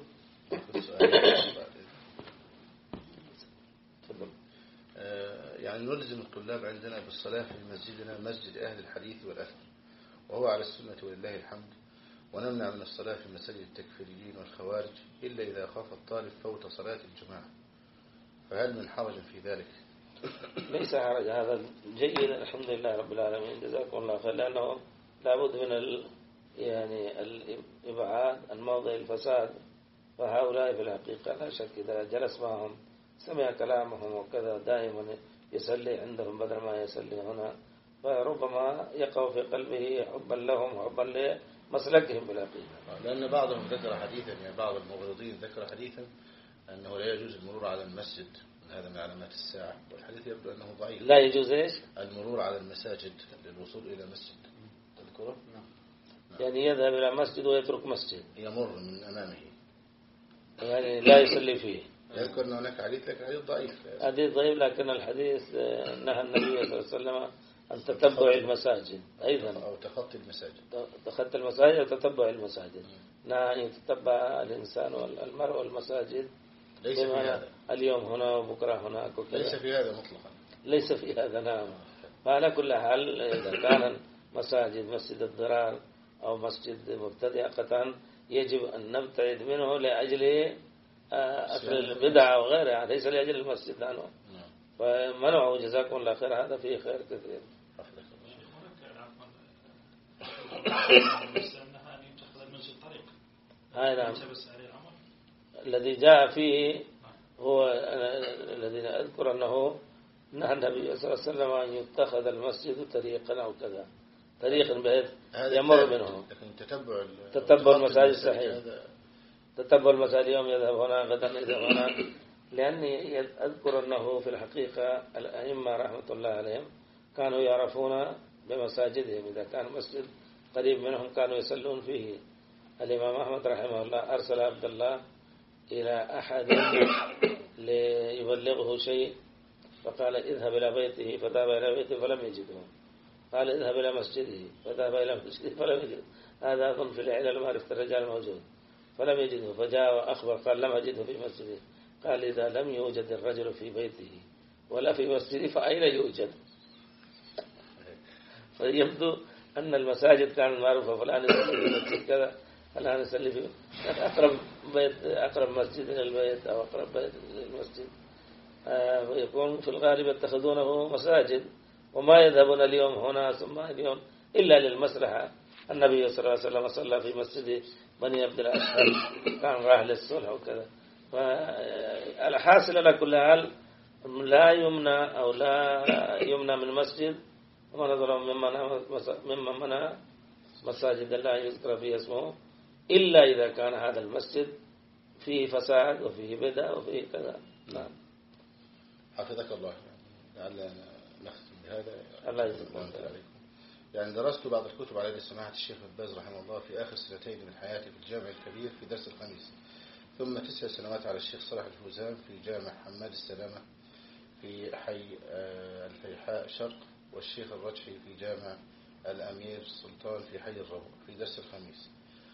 S1: يعني نلزم الطلاب عندنا بالصلاة في مسجدنا مسجد أهل الحديث والأثر، وهو على السنة ولله الحمد، ونمنع من الصلاة في مساجد التكفيريين والخوارج إلا إذا خاف الطالب فوت صلاة الجماعة، فهل من حرج في ذلك؟
S2: ليس حرج، هذا جيد الحمد لله رب العالمين، جزاكم الله خير، لأنه لابد من يعني الإبعاد عن موضع الفساد. فهؤلاء في الحقيقة لا شك إذا جلس معهم سمع كلامهم وكذا دائما يسلي عندهم بدل ما يسلي هنا، فربما يقع في قلبه حبا لهم وحبا لمسلكهم بالحقيقة.
S1: لأن بعضهم ذكر حديثا، يعني بعض المغرضين ذكر حديثا أنه لا يجوز المرور على المسجد، هذا من علامات الساعة، والحديث يبدو أنه ضعيف.
S2: لا يجوز إيش؟
S1: المرور على المساجد للوصول إلى مسجد. تذكره؟
S2: يعني يذهب إلى مسجد ويترك مسجد،
S1: يمر من أمامه،
S2: يعني لا يصلي فيه.
S1: يذكر أن هناك حديث، لكن حديث ضعيف.
S2: حديث ضعيف، لكن الحديث نهى النبي صلى الله عليه وسلم عن تتبع المساجد أيضا،
S1: أو تخطي المساجد،
S2: تخطي المساجد وتتبع المساجد. نهى أن يتتبع الإنسان والمرء والمساجد،
S1: ليس في هذا
S2: اليوم هنا وبكرة هناك وكذا،
S1: ليس في هذا مطلقا،
S2: ليس في هذا. نعم. فعلى كل حال إذا كان مسجد الضرار أو مسجد مبتدئة يجب أن نبتعد منه لأجل أكل البدع وغيرها، ليس لأجل المسجد عنه. فمنعه جزاكم الله خير، هذا فيه خير كثير. هذا الذي جاء فيه هو الذي أذكر أنه نهى النبي صلى الله عليه وسلم أن يتخذ المسجد طريقا أو كذا، طريقا بحيث يمر منه. تتبع المساجد صحيح، تتبع المساجد، يوم يذهب هنا غدا يذهب هنا. لأني أذكر أنه في الحقيقة الأئمة رحمة الله عليهم كانوا يعرفون بمساجدهم، إذا كان مسجد قريب منهم كانوا يصلون فيه. الإمام أحمد رحمه الله أرسل عبد الله إلى أحد ليبلغه شيء، فقال اذهب إلى بيته، فذهب إلى بيته فلم يجده. قال اذهب إلى مسجده، فذهب إلى مسجده فلم يجده. هذا أظن في العلل معرفة الرجال موجود. فلم يجده، فجاء وأخبر قال لم أجده في مسجده. قال إذا لم يوجد الرجل في بيته ولا في مسجده فأين يوجد؟ فيبدو أن المساجد كانت معروفة، فلان يصلي في مسجد كذا، فلان يصلي في أقرب مسجد إلى البيت أو أقرب بيت للمسجد. ويكون في الغالب يتخذونه مساجد، وما يذهبون اليوم هنا ثم اليوم إلا للمصلحة. النبي صلى الله عليه وسلم صلى في مسجد بني عبد الأشهر، كان راح للصلح وكذا. فالحاصل على كل حال لا يمنع أو لا يمنع من مسجد، وما نظر ممن منع مساجد الله يذكر فيه اسمه إلا إذا كان هذا المسجد فيه فساد وفيه بدع وفيه كذا. نعم.
S1: حفظك الله. لعل نختم بهذا.
S2: الله يجزاك الله
S1: خير. يعني درست بعض الكتب على يد سماحة الشيخ ابن باز رحمه الله في آخر سنتين من حياتي في الجامع الكبير في درس الخميس، ثم 9 سنوات على الشيخ صلاح الفوزان في جامع حماد السلامة في حي الفيحاء شرق، والشيخ الرجحي في جامع الأمير سلطان في حي الربوع في درس الخميس.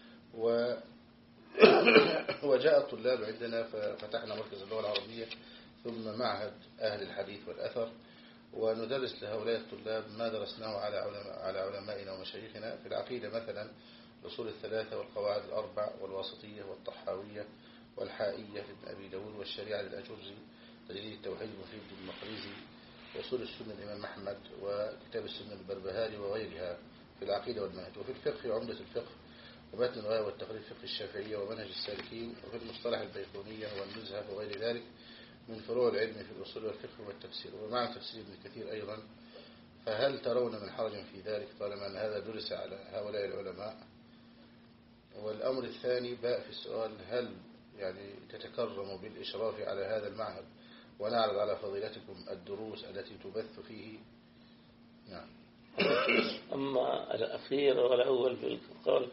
S1: وجاء الطلاب عندنا ففتحنا مركز اللغة العربية ثم معهد أهل الحديث والأثر، وندرس لهؤلاء الطلاب ما درسناه على علمائنا ومشايخنا في العقيدة، مثلا الأصول الثلاثة والقواعد الأربع والواسطية والطحاوية والحائية لابن أبي داود والشريعة للأجرزي، تجريد التوحيد المفيد للمقريزي، وأصول السنة الإمام أحمد، وكتاب السنة البربهاري وغيرها في العقيدة والمنهج. وفي الفقه عمدة الفقه ومتن الغاية والتقريب فقه الشافعية ومنهج السالكين، وفي المصطلح البيقونية والنزهة وغير ذلك من فروع العلم في الأصول والفقه والتفسير، ومع تفسير ابن كثير أيضا. فهل ترون من حرج في ذلك طالما أن هذا درس على هؤلاء العلماء؟ والأمر الثاني باء في السؤال، هل يعني تتكرم بالإشراف على هذا المعهد ونعرض على فضيلتكم الدروس التي تبث فيه؟ نعم.
S2: أما الأخير والأول في القول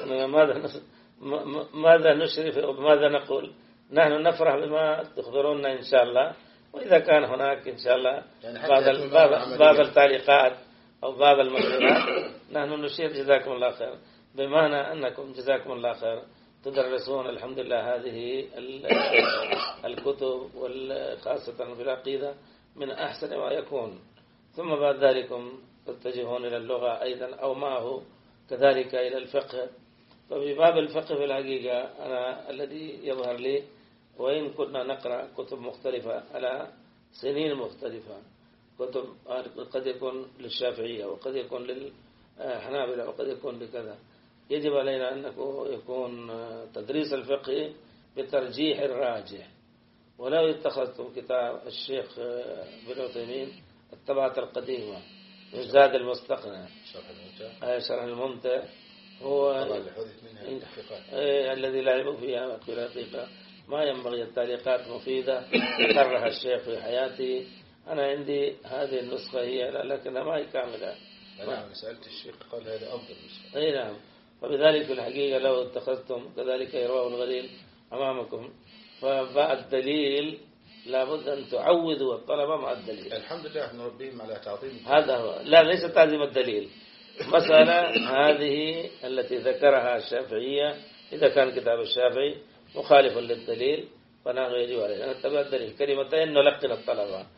S2: ماذا نشرف وماذا نقول؟ نحن نفرح بما تخبروننا إن شاء الله، وإذا كان هناك إن شاء الله يعني بعض التعليقات أو بعض المشورات نحن نشير جزاكم الله خير، بمعنى أنكم جزاكم الله خير تدرسون الحمد لله هذه الكتب وخاصة في العقيدة من أحسن ما يكون، ثم بعد ذلك تتجهون إلى اللغة أيضا أو معه كذلك إلى الفقه. ففي باب الفقه في الحقيقة أنا الذي يظهر لي، وإن كنا نقرأ كتب مختلفة على سنين مختلفة، كتب قد يكون للشافعية وقد يكون للحنابلة وقد يكون لكذا، يجب علينا أن يكون تدريس الفقه بترجيح الراجح. ولو اتخذتم كتاب الشيخ بن عثيمين الطبعة القديمة زاد المستقنع شرح الممتع هو الذي لا يبقى فيها في الحقيقة ما ينبغي. التعليقات مفيدة صرح الشيخ في حياته. أنا عندي هذه النسخة هي لكنها ما هي كاملة.
S1: أنا سألت الشيخ قال هذا أفضل نسخة.
S2: أي نعم. فبذلك في الحقيقة لو اتخذتم كذلك يرواه الغليل أمامكم، فبعد الدليل لابد أن تعودوا الطلبة مع الدليل.
S1: الحمد لله احنا نربيهم على تعظيم الدليل.
S2: هذا هو، لا ليس تعظيم الدليل. مسألة هذه التي ذكرها الشافعية، إذا كان كتاب الشافعي مخالف للدليل فنحن يجب علينا أن نتبع الدليل. كلمتين نلقن الطلبة.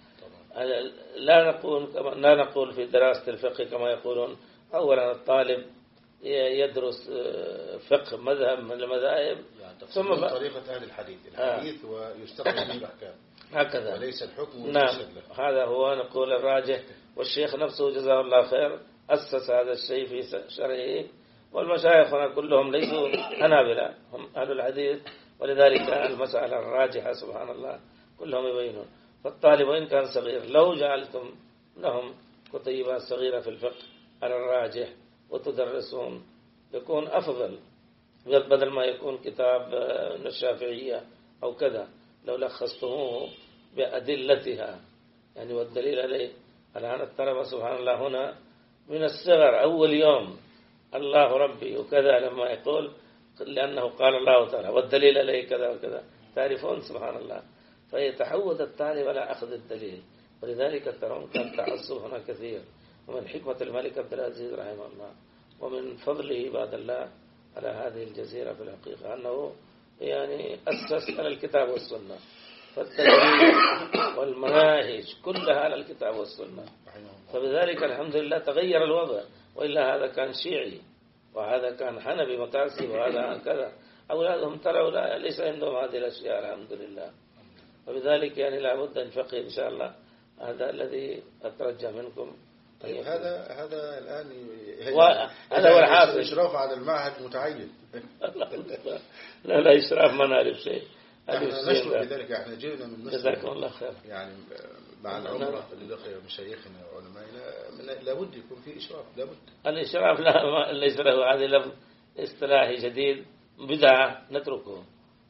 S2: لا نقول في دراسة الفقه كما يقولون أولا الطالب يدرس فقه مذهب من المذاهب
S1: ثم طريقة أهل الحديث ويستقبل من الأحكام
S2: هكذا
S1: وليس الحكم.
S2: نعم هذا هو نقول الراجح. والشيخ نفسه جزاه الله خير أسس هذا الشيء في شرعه، والمشايخنا كلهم ليسوا حنابلة، هم أهل الحديث، ولذلك المسألة الراجحة سبحان الله كلهم يبينون. فالطالب وإن كان صغير لو جعلتم لهم كتيبات صغيرة في الفقه على الراجح وتدرسون يكون أفضل، بدل ما يكون كتاب الشافعية أو كذا. لو لخصتموه بأدلتها يعني والدليل عليه. الآن الطلبة سبحان الله هنا من الصغر أول يوم الله ربي وكذا لما يقول لأنه قال الله تعالى والدليل عليه كذا وكذا، تعرفون سبحان الله. فيتعود الطالب على أخذ الدليل. ولذلك ترون كان تعصب هنا كثير. ومن حكمة الملك عبد العزيز رحمه الله ومن فضله بعد الله على هذه الجزيرة في الحقيقة أنه يعني أسس على الكتاب والسنة، فالتدريب والمناهج كلها على الكتاب والسنة. فبذلك الحمد لله تغير الوضع، وإلا هذا كان شيعي وهذا كان حنبي مكاسي وهذا كذا. أولادهم تروا لا ليس عندهم هذه الأشياء الحمد لله. وبذلك يعني لابد أن فقه إن شاء الله. هذا الذي أترجى منكم.
S1: طيب هذا الآن
S2: هذا هو الحاصل.
S1: إشراف على المعهد متعين.
S2: لا إشراف ما نعرف شيء.
S1: احنا نشكر بذلك. احنا جئنا من مصر
S2: جزاكم الله خير.
S1: يعني مع العمرة للأخوة مشايخنا وعلمائنا لابد يكون في إشراف. لابد
S2: الإشراف لا ليس له هذا لفظ اصطلاحي جديد بدعة نتركه.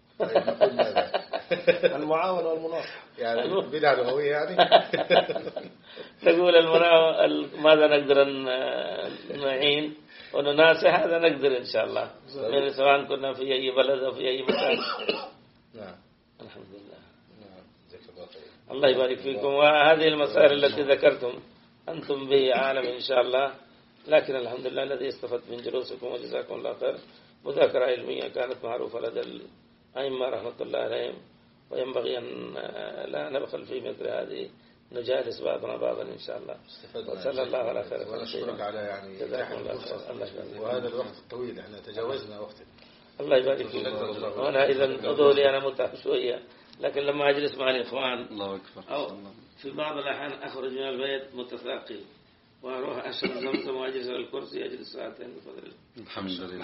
S3: المعاونة والمناصرة
S1: يعني بدعة لغوية يعني.
S2: تقول ماذا نقدر نعين ونناسح هذا نقدر إن شاء الله، يعني سواء كنا في أي بلد أو في أي مكان.
S1: نعم
S2: الحمد لله.
S1: نعم جزاك الله خير.
S2: الله يبارك فيكم. وهذه المسائل التي ذكرتم أنتم به عالم إن شاء الله، لكن الحمد لله الذي استفدت من جلوسكم وجزاكم الله خير. مذاكرة علمية كانت معروفة لدى الأئمة رحمة الله عليهم، وينبغي أن لا نبخل في مثل هذه، نجالس بعضنا بعضا إن شاء الله. وصلى الله على خير.
S1: ونشكرك على يعني وهذا الوقت الطويل احنا تجاوزنا وقته.
S2: الله يبارك فيكم. وأنا إذا أدولي أنا متعب شوية، لكن لما أجلس مع الإخوان
S3: الله أكبر
S2: أو في بعض الأحيان أخرج من البيت متثاقل وأروح أشرب زمزم وأجلس على الكرسي أجلس ساعتين بفضل الله.
S3: الحمد لله.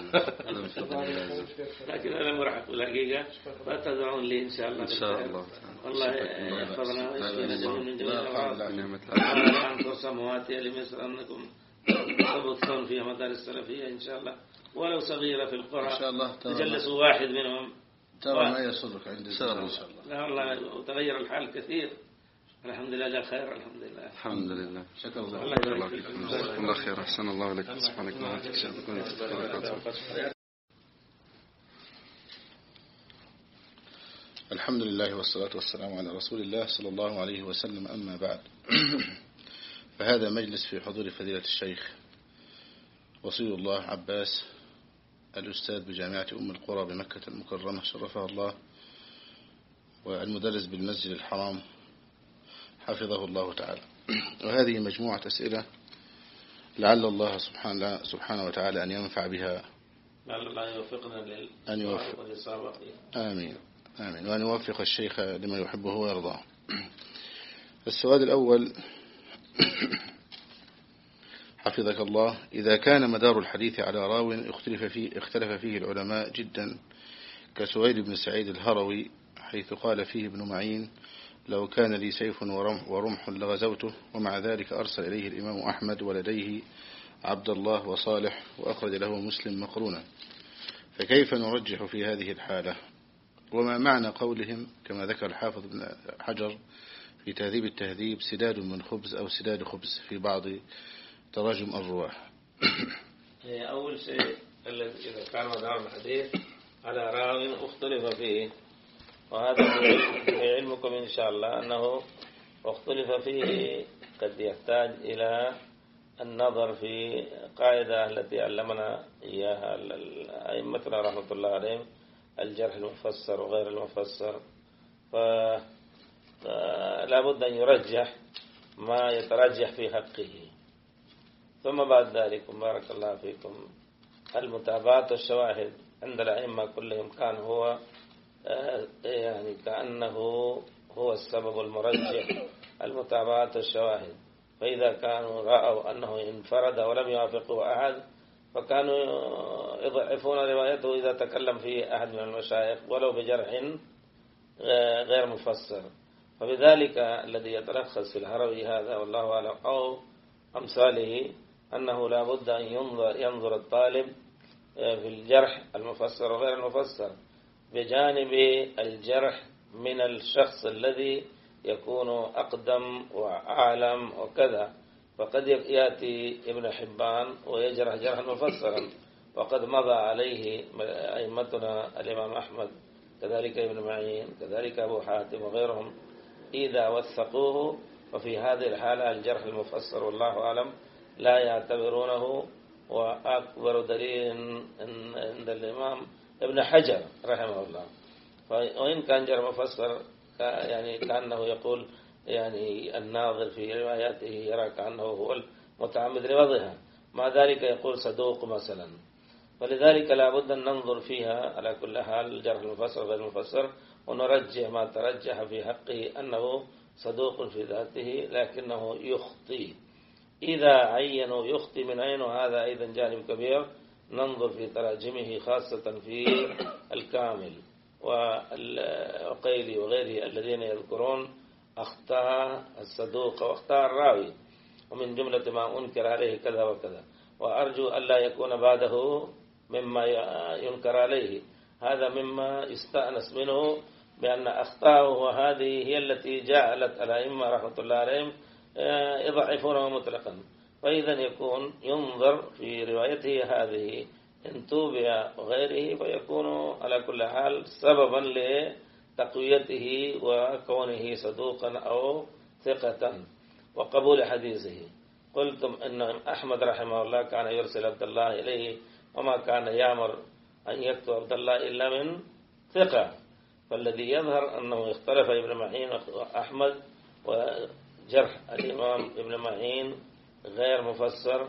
S2: لكن أنا مرحب بالحقيقة، فتدعون لي إن شاء الله.
S3: إن شاء الله.
S2: الله يحفظنا ويشفينا جميعا من جميع الأمراض. وأن فرصة مواتية لمصر أنكم تبثون فيها مدارس السلفية إن شاء الله، ولو صغيرة في القرى
S1: إن شاء الله.
S2: تجلسوا واحد منهم
S1: ترى ما يسرك عند
S3: إن شاء الله.
S2: لا والله وتغير الحال كثير. الحمد لله خير. الحمد لله.
S3: الحمد لله.
S1: شكرا الله.
S2: الله يبارك فيكم.
S3: جزاكم الله خير. أحسن الله إليك. سبحانك اللهم وبحمدك.
S1: الحمد لله والصلاة والسلام على رسول الله صلى الله عليه وسلم. أما بعد، فهذا مجلس في حضور فضيلة الشيخ وصي الله عباس الأستاذ بجامعة أم القرى بمكة المكرمة شرفها الله، والمدرس بالمسجد الحرام حفظه الله تعالى. وهذه مجموعة أسئلة لعل الله سبحانه وتعالى أن ينفع بها،
S2: لعل الله يوفقنا
S1: أن يوفق. آمين آمين، وأن يوفق الشيخ لما يحبه ويرضاه. السؤال الأول حفظك الله: إذا كان مدار الحديث على راو اختلف فيه العلماء جدا كسويد بن سعيد الهروي، حيث قال فيه ابن معين: لو كان لي سيف ورمح لغزوته، ومع ذلك أرسل إليه الإمام أحمد ولديه عبد الله وصالح، وأخرج له مسلم مقرونا، فكيف نرجح في هذه الحالة؟ وما معنى قولهم كما ذكر الحافظ بن حجر في تهذيب التهذيب: سداد من خبز أو سداد خبز في بعض تراجم الرواة؟
S2: أول شيء إذا كان مدار الحديث على راو اختلف فيه، وهذا في علمكم إن شاء الله أنه اختلف فيه قد يحتاج إلى النظر في قاعدة التي علمنا إياها أئمتنا رحمة الله عليهم: الجرح المفسر وغير المفسر. فلا بد أن يرجح ما يترجح في حقه. ثم بعد ذلك بارك الله فيكم المتابعات والشواهد عند الأئمة كلهم كان هو يعني كأنه هو السبب المرجح، المتابعات والشواهد. فإذا كانوا رأوا أنه انفرد ولم يوافقه أحد فكانوا يضعفون روايته إذا تكلم في أحد من المشايخ ولو بجرح غير مفسر. فبذلك الذي يتلخص في الهروي هذا والله أعلم أو أمثاله أنه لا بد أن ينظر الطالب في الجرح المفسر وغير المفسر، بجانب الجرح من الشخص الذي يكون أقدم وأعلم وكذا. فقد يأتي ابن حبان ويجرح جرحا مفسرا، وقد مضى عليه أئمتنا الإمام أحمد كذلك ابن معين كذلك أبو حاتم وغيرهم إذا وثقوه وفي هذه الحالة الجرح المفسر والله أعلم لا يعتبرونه. وأكبر دليل عند الإمام ابن حجر رحمه الله، وإن كان جرح مفسر يعني كأنه يقول يعني الناظر في رواياته يرى كأنه هو المتعمد لوضعها، مع ذلك يقول صدوق مثلا. فلذلك لا بد أن ننظر فيها على كل حال الجرح المفسر غير المفسر، ونرجح ما ترجح في حقه أنه صدوق في ذاته لكنه يخطي. إذا عينوا يخطي من عينه هذا أيضا جانب كبير، ننظر في تراجمه خاصة في الكامل والعقيلي وغيره الذين يذكرون أخطاء الصدوق وأخطاء الراوي، ومن جملة ما أنكر عليه كذا وكذا، وأرجو ألا يكون بعده مما ينكر عليه. هذا مما يستأنس منه بأن أخطاءه وهذه هي التي جعلت الأئمة رحمة الله عليهم يضعفونه مطلقا. فإذا يكون ينظر في روايته هذه إن توبع غيره فيكون على كل حال سببا لتقويته وكونه صدوقا أو ثقة وقبول حديثه. قلتم أن أحمد رحمه الله كان يرسل عبد الله إليه وما كان يأمر أن يكتب عبد الله إلا من ثقة، فالذي يظهر أنه اختلف ابن معين وأحمد، وجرح الإمام ابن معين غير مفسر،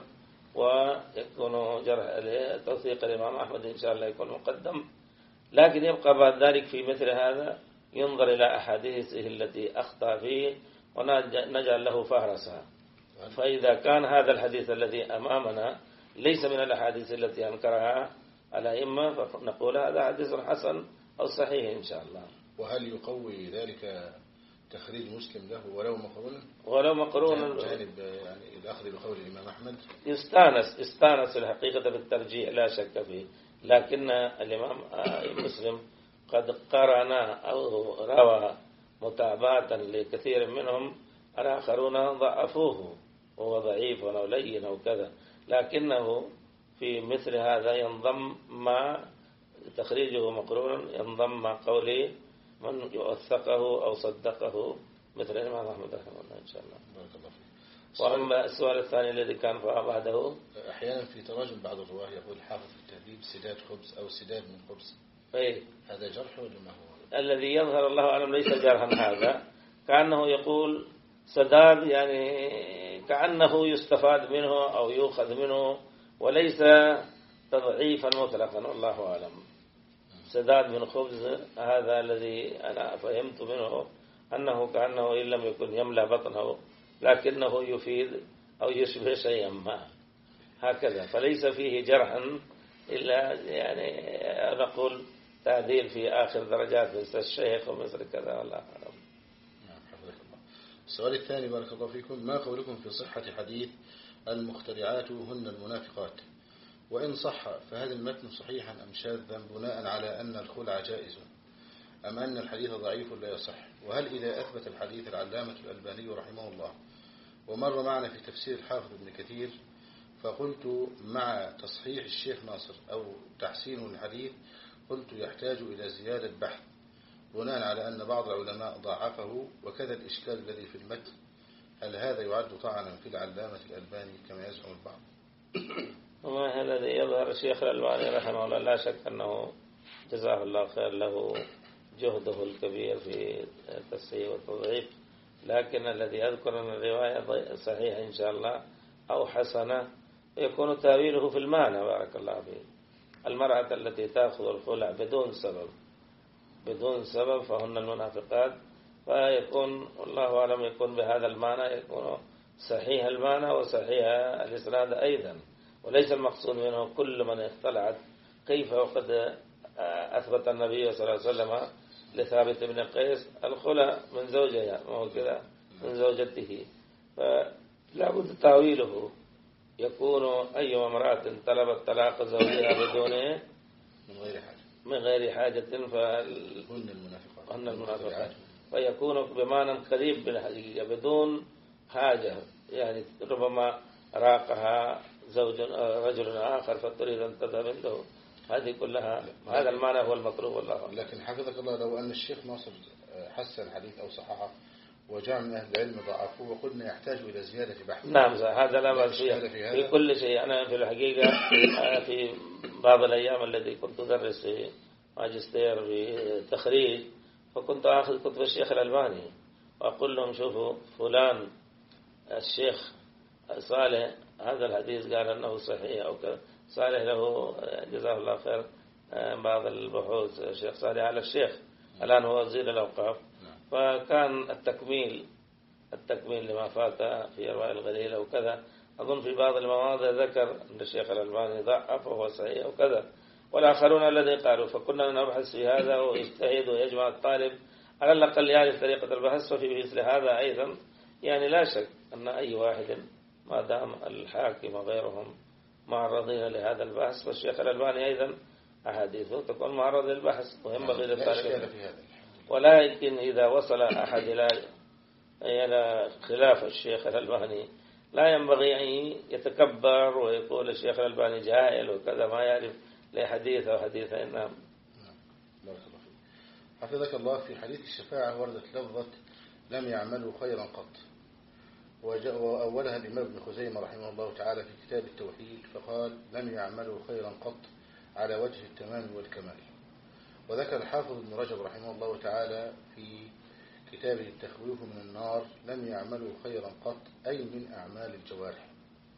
S2: ويكون جرح توثيق الإمام أحمد إن شاء الله يكون مقدم. لكن يبقى بعد ذلك في مثل هذا ينظر إلى أحاديثه التي أخطأ فيه ونجعل له فهرسها. فإذا كان هذا الحديث الذي أمامنا ليس من الأحاديث التي أنكرها الأئمة فنقول هذا حديث حسن أو صحيح إن شاء الله.
S1: وهل يقوي ذلك تخريج مسلم له
S2: ولو مقرونا
S1: جانب يعني الأخذ بقول الإمام أحمد؟
S2: استانس الحقيقة بالترجيح لا شك فيه، لكن الإمام مسلم قد قرن أو روى متابعة لكثير منهم، الآخرون ضعفوه وهو ضعيف أو لين أو كذا، لكنه في مثل هذا ينضم مع تخريجه مقرون، ينضم مع قول من يوثقه أو صدقه مثل الإمام أحمد رحمه الله إن شاء الله.
S1: بارك الله فيك.
S2: وأما السؤال الثاني الذي كان بعده،
S1: أحيانا في تراجم بعض الرواه يقول حافظ في التهذيب سداد خبز أو سداد من خبز، هذا جرح ولا ما هو؟
S2: الذي يظهر الله أعلم ليس جرحا، هذا كأنه يقول سداد يعني كأنه يستفاد منه أو يؤخذ منه، وليس تضعيفا مطلقا والله أعلم. سداد من خبز هذا الذي أنا فهمت منه أنه كأنه إن لم يكن يملأ بطنه لكنه يفيد أو يشبه شيئا ما هكذا، فليس فيه جرحا إلا يعني نقول تعديل في آخر درجات مثل الشيخ ومثل كذا والله أعلم.
S1: السؤال الثاني بارك الله فيكم، ما قولكم في صحة حديث المخترعات هن المنافقات؟ وإن صح فهل المتن صحيحا أم شاذا بناء على أن الخلع جائز أم أن الحديث ضعيف لا يصح؟ وهل إذا أثبت الحديث العلامة الألباني رحمه الله ومر معنا في تفسير الحافظ ابن كثير فقلت مع تصحيح الشيخ ناصر أو تحسين الحديث قلت يحتاج إلى زيادة بحث بناء على أن بعض العلماء ضاعفه، وكذا الإشكال الذي في المتن هل هذا يعد طعنا في العلامة الألباني كما يزعم البعض؟
S2: وما الذي يظهر الشيخ الألباني رحمه الله لا شك أنه جزاه الله خير له جهده الكبير في التصحيح والتضعيف، لكن الذي أذكر أن الرواية صحيحة إن شاء الله أو حسنة يكون تأويله في المعنى بارك الله فيه. المرأة التي تأخذ الخلع بدون سبب فهن المنافقات، فيكون الله أعلم يكون بهذا المعنى يكون صحيح المعنى وصحيح الإسناد أيضا، وليس المقصود منه كل من اختلعت كيف وقد أثبت النبي صلى الله عليه وسلم لثابت بن قيس الخلع من زوجها وهو كذا من زوجته، فلا بد تأويله يكون أي امرأة طلبت طلاق زوجها بدون من غير حاجة فهن المنافقات، فيكون بمعنى قريب من الحقيقة بدون حاجة، يعني ربما راقها رجل آخر فتريد أن تذهب عنده، هذه كلها هذا المعنى هو المطلوب والله.
S1: لكن حفظك الله لو أن الشيخ ناصر حسن الحديث أو صححه وجمع من أهل العلم ضعفوه وقلنا يحتاج إلى زيادة بحث.
S2: نعم هذا لا بأس في كل شيء. أنا في الحقيقة في بعض الأيام التي كنت أدرس في ماجستير في تخريج، فكنت أخذ كتب الشيخ الألباني وأقول لهم شوفوا فلان الشيخ صالح هذا الحديث قال أنه صحيح أو كذا. صالح له جزاه الله خير بعض البحوث الشيخ صالح على الشيخ الآن هو وزير الأوقاف. فكان التكميل لما فات في أرواح الغليل وكذا. أظن في بعض المواضع ذكر أن الشيخ الألباني ضعف وهو صحيح وكذا، والآخرون الذي قالوا. فكنا نبحث في هذا ويجتهد ويجمع الطالب على الأقل يعرف طريقة البحث. ففي مثل هذا أيضا يعني لا شك أن أي واحد ما دام الحاكم وغيرهم معرضين لهذا البحث، فالشيخ الألباني أيضا أحاديثه تكون معرض للبحث وينبغي للطالب. ولكن إذا وصل أحد إلى خلاف الشيخ الألباني لا ينبغي أن يتكبر ويقول الشيخ الألباني جاهل وكذا ما يعرف لحديث أو حديثين. نعم.
S1: بارك الله فيك. حفظك الله. في حديث الشفاعة وردت لفظة لم يعملوا خيرا قط، وأولها الإمام ابن خزيمة رحمه الله تعالى في كتاب التوحيد فقال لم يعملوا خيرا قط على وجه التمام والكمال. وذكر الحافظ ابن رجب رحمه الله تعالى في كتابه التخويف من النار لم يعملوا خيرا قط أي من أعمال الجوارح.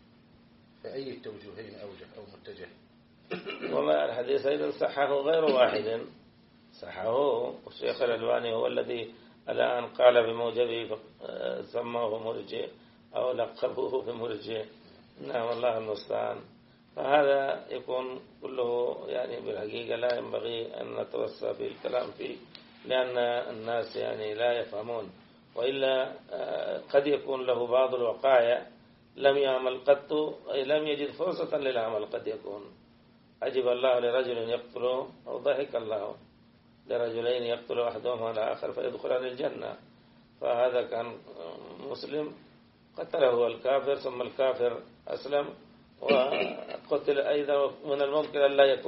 S1: فأي التوجهين أوجه أو متجه؟
S2: والله الحديث أيضا صحه غير واحد، صحه الشيخ الألباني هو الذي الآن قال بموجبه سموه مرجئ أو لقبوه بمرجئ. نعم والله المستعان. فهذا يكون كله يعني بالحقيقة لا ينبغي أن نتوسع في الكلام فيه، لأن الناس يعني لا يفهمون. وإلا قد يكون له بعض الوقائع لم يعمل قط أي لم يجد فرصة للعمل. قد يكون عجب الله لرجل يقتله أو ضحك الله لرجلين يقتل أحدهما الآخر فيدخلان الجنة. فهذا كان مسلم قتله الكافر ثم الكافر أسلم وقتل أيضا. من الممكن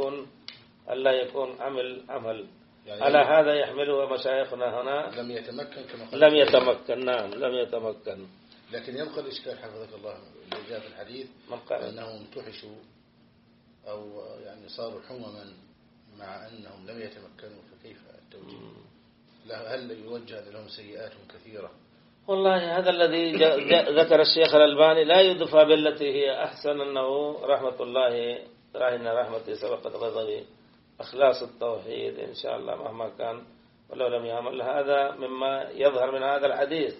S2: ألا يكون عمل يعني على هذا يحمله مشايخنا هنا
S1: لم يتمكن كما
S2: لم يتمكن. نعم لم يتمكن.
S1: لكن يبقى الإشكال حفظك الله اللي جاء في الحديث أنهم انتحشوا أو يعني صاروا حمما مع أنهم لم يتمكنوا. فكيف التوجيه؟ هل يوجه لهم سيئات كثيرة؟
S2: والله هذا الذي ذكر الشيخ الألباني لا يدفع بالتي هي أحسن أنه رحمة الله إن رحمتي سبقت غضبي. أخلاص التوحيد إن شاء الله مهما كان ولو لم يعمل. هذا مما يظهر من هذا الحديث.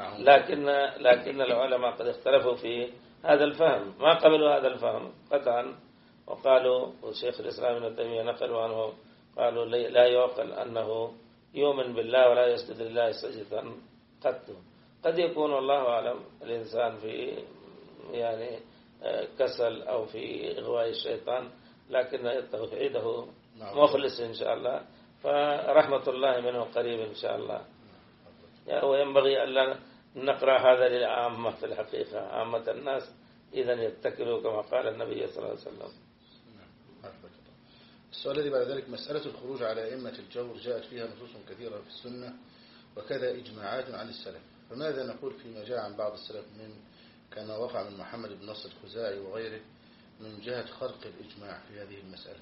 S2: لكن العلماء قد اختلفوا في هذا الفهم، ما قبلوا هذا الفهم قطعا. وقالوا والشيخ الإسلام ابن تيمية نقلوا عنه قالوا لا يعقل أنه يؤمن بالله ولا يسجد لله سجدة قط. قد يكون والله أعلم الإنسان في يعني كسل أو في إغواء الشيطان، لكن توحيده مخلص إن شاء الله، فرحمة الله منه قريب إن شاء الله. وينبغي أن نقرأ هذا للعامة في الحقيقة. عامة الناس إذا يتكلوا كما قال النبي صلى الله عليه وسلم.
S1: السؤال الذي بعد ذلك مسألة الخروج على أئمة الجور جاءت فيها نصوص كثيرة في السنة وكذا إجماعات عن السلف، فماذا نقول فيما جاء عن بعض السلف من كما وقع من محمد بن نصر الخزاعي وغيره من جهة خرق الإجماع في هذه المسألة؟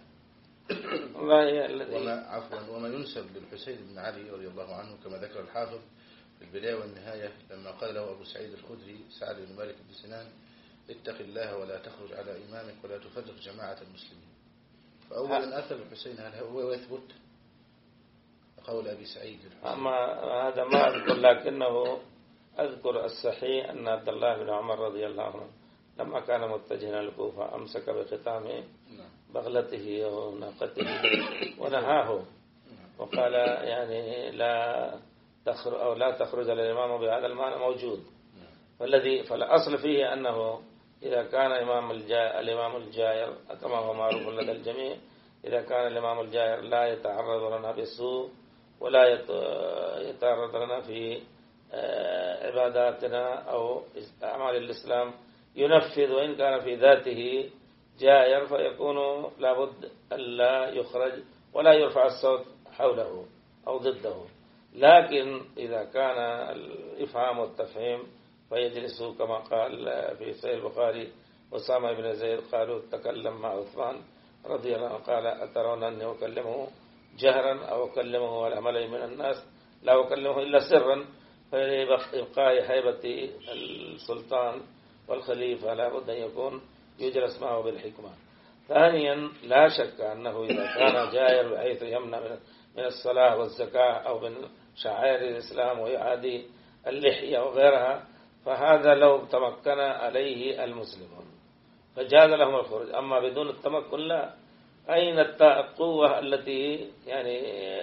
S1: وما ينسب للحسين بن علي رضي الله عنه كما ذكر الحافظ في البداية والنهاية لما قال له أبو سعيد الخدري سعد بن مالك بن سنان اتق الله ولا تخرج على إمامك ولا تفرق جماعة المسلمين. فأولا أثر الحسين هل هو يثبت قول أبي سعيد الحسين؟
S2: هذا ما أذكر، لكنه أذكر الصحيح أن عبد الله بن عمر رضي الله عنه لما كان متجها الكوفة أمسك بختام بغلته وناقته ونهاه وقال يعني لا تخرج الإمام بهذا المعنى موجود. فالأصل فيه أنه إذا كان الإمام الجائر كما هو معروف لدى الجميع، إذا كان الإمام الجائر لا يتعرض لنا بالسوء ولا يتعرض لنا في عباداتنا أو أعمال الإسلام ينفذ وإن كان في ذاته جائر، فيكون لابد ألا يخرج ولا يرفع الصوت حوله أو ضده. لكن إذا كان الإفهام والتفهيم فيجلسوا كما قال في صحيح البخاري أسامة بن زيد قالوا تكلم مع عثمان رضي الله عنه قال أترون أني أكلمه جهرا أو أكلمه على ملأ من الناس لا أكلمه إلا سرا، فإبقاء هيبة السلطان والخليفة لا بد أن يكون يجلس معه بالحكمة. ثانيا لا شك أنه إذا كان جائر بحيث يمنع من الصلاة والزكاة أو من شعائر الإسلام ويعادي اللحية وغيرها، فهذا لو تمكن عليه المسلمون فجاز لهم الخروج. أما بدون التمكن لا. أين القوة التي يعني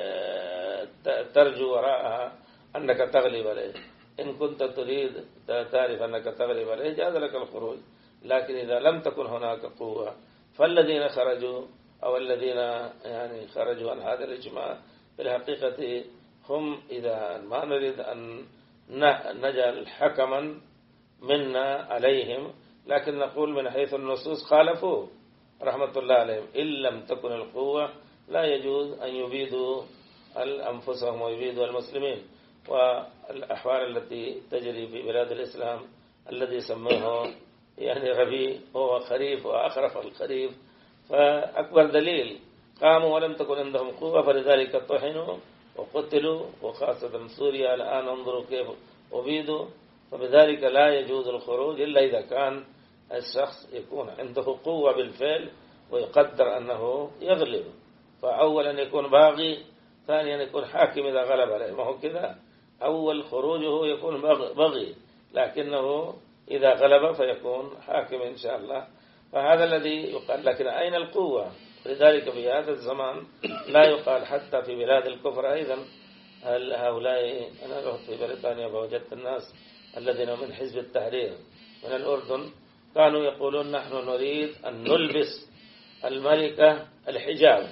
S2: ترجو وراءها أنك تغلب عليه؟ إن كنت تريد تعرف أنك تغلب عليه جاز لك الخروج، لكن إذا لم تكن هناك قوة فالذين خرجوا أو الذين يعني خرجوا عن هذا الإجماع في الحقيقة هم إذا ما نريد أن نجعل حكما منا عليهم، لكن نقول من حيث النصوص خالفوه رحمة الله عليهم. إن لم تكن القوة لا يجوز أن يبيدوا أنفسهم ويبيدوا المسلمين. والأحوال التي تجري في بلاد الإسلام الذي سموه يعني ربيع هو خريف وأخرف الخريف، فأكبر دليل قاموا ولم تكن عندهم قوة فلذلك طحنوا وقتلوا، وخاصة سوريا الآن انظروا كيف أبيدوا. فبذلك لا يجوز الخروج إلا إذا كان الشخص يكون عنده قوة بالفعل ويقدر أنه يغلب، فأولا يكون باغي، ثانيا يكون حاكم إذا غلب عليه. ما هو كذا، أول خروجه يكون بغي، لكنه إذا غلب فيكون حاكم إن شاء الله. فهذا الذي يقال. لكن أين القوة؟ لذلك في هذا الزمان لا يقال حتى في بلاد الكفر أيضا. هؤلاء أنا رحت في بريطانيا فوجدت الناس الذين من حزب التحرير من الأردن كانوا يقولون نحن نريد أن نلبس الملكة الحجاب،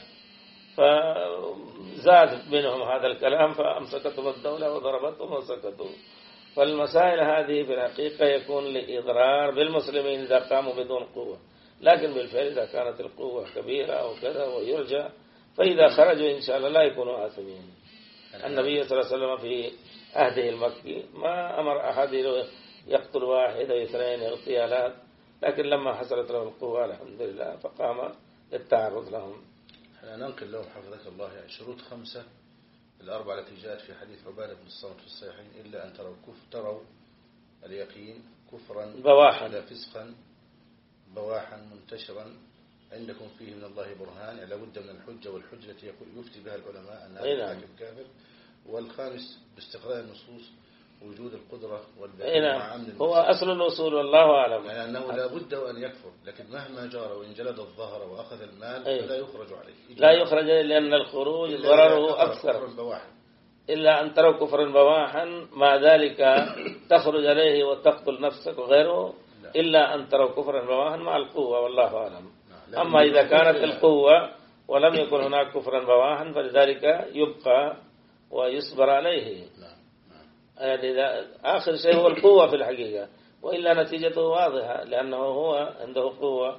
S2: فزاد منهم هذا الكلام فأمسكتهم الدولة وضربتهم وسكتوا. فالمسائل هذه في الحقيقة يكون لإضرار بالمسلمين إذا قاموا بدون قوة، لكن بالفعل إذا كانت القوة كبيرة أو كذا ويرجى فإذا خرجوا إن شاء الله لا يكونوا آثمين. النبي صلى الله عليه وسلم في عهده المكي ما أمر أحد يقتل واحد أو اثنين اغتيالات، لكن لما حصلت له القوة الحمد لله فقام للتعرض لهم.
S1: ننقل لهم حفظك الله يعني شروط 5 الأربعة التي جاءت في حديث عبادة بن الصامت في الصحيحين: إلا أن تروا اليقين كفرا
S2: بواحا
S1: لا فسقا بواحا منتشرا عندكم فيه من الله برهان، يعني لابد من الحجة، والحجة التي يفتي بها العلماء أن هذا الحاكم كافر. والخامس باستقراء النصوص وجود القدرة والبيان مع أمن
S2: هو أصل الأصول والله أعلم،
S1: يعني أنه لا بد أن يكفر، لكن مهما جار وإن جلد الظهر وأخذ المال فلا يخرج عليه،
S2: لا يخرج لأن الخروج ضرره أكثر. إلا أن تروا كفرا بواحا مع ذلك تخرج عليه وتقتل نفسك وغيره، إلا أن تروا كفرا بواحا مع القوة والله أعلم. أما إذا كانت القوة ولم يكن هناك كفرا بواحا فلذلك يبقى ويصبر عليه. يعني آخر شيء هو القوة في الحقيقة، وإلا نتيجته واضحة لأنه هو عنده قوة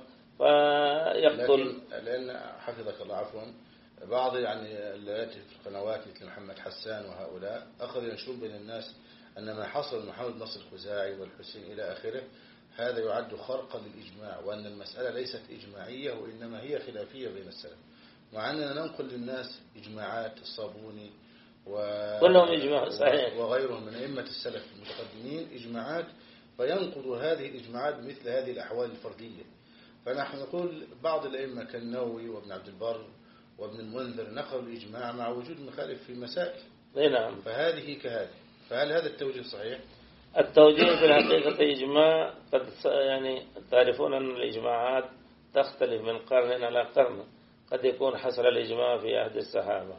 S2: فيقتل.
S1: لأن حفظك الله عفوا بعض يعني اللي يأتي في القنوات مثل محمد حسان وهؤلاء أخذ ينشرون بين الناس أن ما حصل محمد نصر الخزاعي والحسين إلى آخره هذا يعد خرقا للإجماع، وأن المسألة ليست إجماعية وإنما هي خلافية بين السلف، مع أننا ننقل للناس إجماعات الصابوني
S2: كلهم إجماع صحيح
S1: وغيرهم من أئمة السلف المتقدمين إجماعات، فينقض هذه الإجماعات بمثل هذه الأحوال الفردية. فنحن نقول بعض الأئمة كالنووي وابن عبد البر وابن المنذر نقلوا الإجماع مع وجود مخالف في مسائل.
S2: نعم.
S1: فهذه كهذه. فهل هذا التوجيه صحيح؟
S2: التوجيه في الحقيقة إجماع قد يعني تعرفون أن الإجماعات تختلف من قرن على قرن. قد يكون حصل الإجماع في عهد الصحابة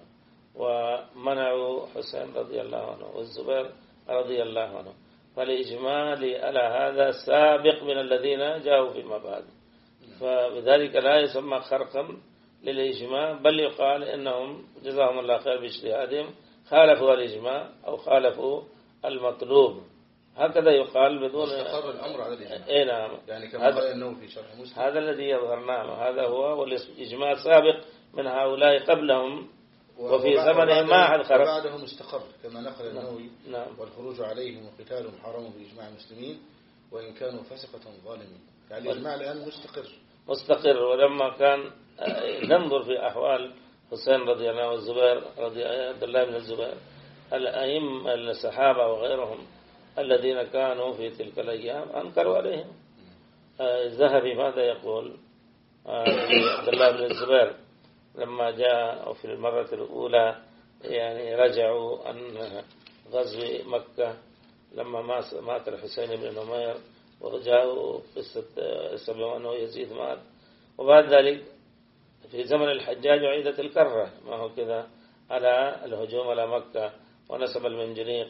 S2: ومنعوا حسين رضي الله عنه والزبير رضي الله عنه، فالإجماع على هذا سابق من الذين جاءوا فيما بعد، فبذلك لا يسمى خرقا للإجماع، بل يقال إنهم جزاهم الله خير باجتهادهم خالفوا الإجماع أو خالفوا المطلوب، هكذا يقال بدون
S1: استقر الأمر على الإجماع.
S2: إيه نعم.
S1: يعني كما قال النووي في شرح مسلم
S2: هذا الذي يظهر. نعم هذا هو، والإجماع سابق من هؤلاء قبلهم وفي زمنه ما أحد خرج.
S1: وبعده مستقر كما نقل النووي.
S2: نعم.
S1: والخروج عليهم وقتالهم حرام بإجماع المسلمين وإن كانوا فسقة ظالمين. يعني الإجماع الآن مستقر.
S2: ولما كان ننظر في أحوال حسين رضي الله عنه والزبير رضي عبد الله بن الزبير، الأئمة الصحابة وغيرهم الذين كانوا في تلك الأيام أنكروا عليهم. الذهبي ماذا يقول عبد الله بن الزبير لما جاء في المرة الأولى يعني رجعوا عن غزو مكة لما مات الحسين بن نمير، وجاءوا قصة سبب أنه يزيد مات، وبعد ذلك في زمن الحجاج عيدت الكرة ما هو كذا على الهجوم على مكة، ونسب المنجنيق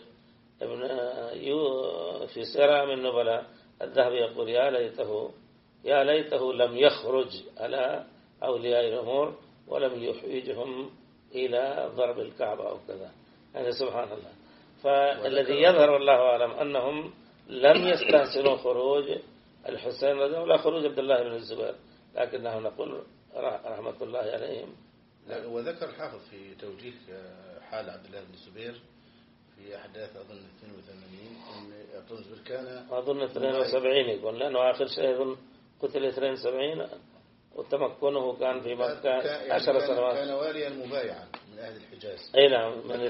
S2: في سيرة من النبلاء الذهبي يقول يا ليته لم يخرج على أولياء الأمور ولم يحوجهم إلى ضرب الكعبة أو كذا. يعني سبحان الله. فالذي يظهر الله أعلم أنهم لم يستحسنوا خروج الحسين رضي الله ولا خروج عبد الله بن الزبير، لكنه نقول رحمة الله عليهم.
S1: وذكر الحافظ في توجيه حال عبد الله بن الزبير في أحداث أظن 82 أن عبد الله الزبير كان
S2: أظن 72 يقول، لأنه آخر شيء أظن قتل 72 وتمكنه كان في مكة 10 سنوات.
S1: كان واليا مبايعا من أهل الحجاز.
S2: أي نعم، من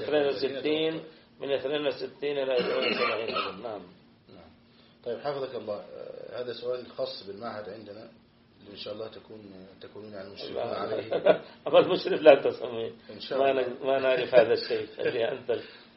S2: 62 إلى 72. نعم.
S1: طيب حفظك الله، هذا سؤال خاص بالمعهد عندنا اللي إن شاء الله تكونون يعني مشرفون عليه.
S2: أما المشرف لا تسميه،
S1: إن شاء الله
S2: ما نعرف هذا الشيء. خليه أنت.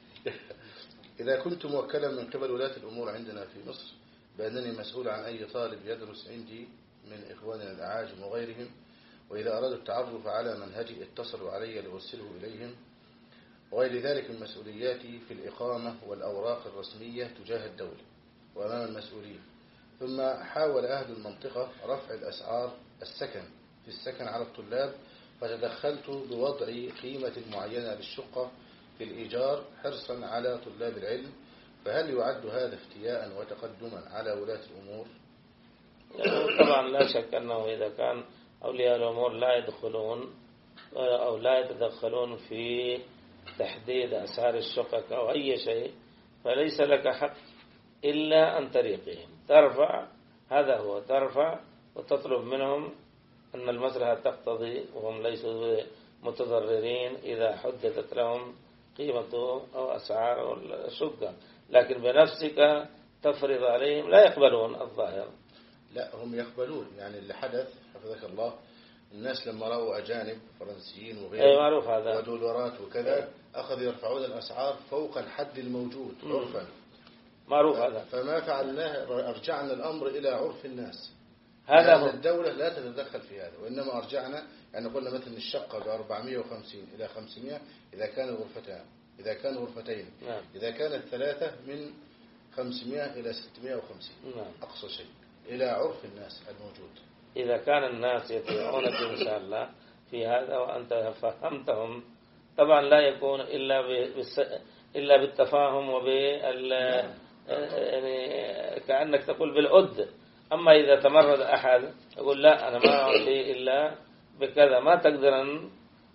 S1: إذا كنت موكلا من قبل ولاة الأمور عندنا في مصر بأنني مسؤول عن أي طالب يدرس عندي من إخواننا الأعاجم وغيرهم، وإذا أرادوا التعرف على منهجي اتصلوا علي لأرسله إليهم، وغير ذلك من مسؤولياتي في الإقامة والأوراق الرسمية تجاه الدولة وأمام المسؤولين. ثم حاول أهل المنطقة رفع الأسعار في السكن على الطلاب، فتدخلت بوضع قيمة معينة للشقة في الإيجار حرصا على طلاب العلم، فهل يعد هذا افتياء وتقدما على ولاة الأمور؟
S2: طبعا لا شك أنه إذا كان أولياء الأمور لا يدخلون أو لا يتدخلون في تحديد أسعار الشقق أو أي شيء، فليس لك حق إلا عن طريقهم. ترفع، هذا هو، ترفع وتطلب منهم أن المصلحة تقتضي، وهم ليسوا متضررين إذا حددت لهم قيمة أو أسعار الشقة، لكن بنفسك تفرض عليهم لا يقبلون الظاهر.
S1: لا، هم يقبلون. يعني اللي حدث حفظك الله، الناس لما رأوا أجانب فرنسيين وغيرهم
S2: معروف هذا
S1: ودولارات وكذا أخذوا يرفعون الأسعار فوق الحد الموجود عرفا.
S2: معروف هذا.
S1: فما فعلناه أرجعنا الأمر إلى عرف الناس.
S2: هذا هو.
S1: الدولة لا تتدخل في هذا، وإنما أرجعنا يعني قلنا مثلا الشقة ب 450 إلى 500 إذا كان غرفتين.
S2: نعم.
S1: إذا كانت ثلاثة من 500 إلى 650.
S2: نعم.
S1: أقصى شيء إلى عرف الناس الموجود.
S2: إذا كان الناس يطيعونك إن شاء الله في هذا وأنت فهمتهم، طبعا لا يكون إلا بالتفاهم يعني كأنك تقول بالعد. أما إذا تمرد أحد يقول لا أنا ما أعطي إلا بكذا، ما تقدر أن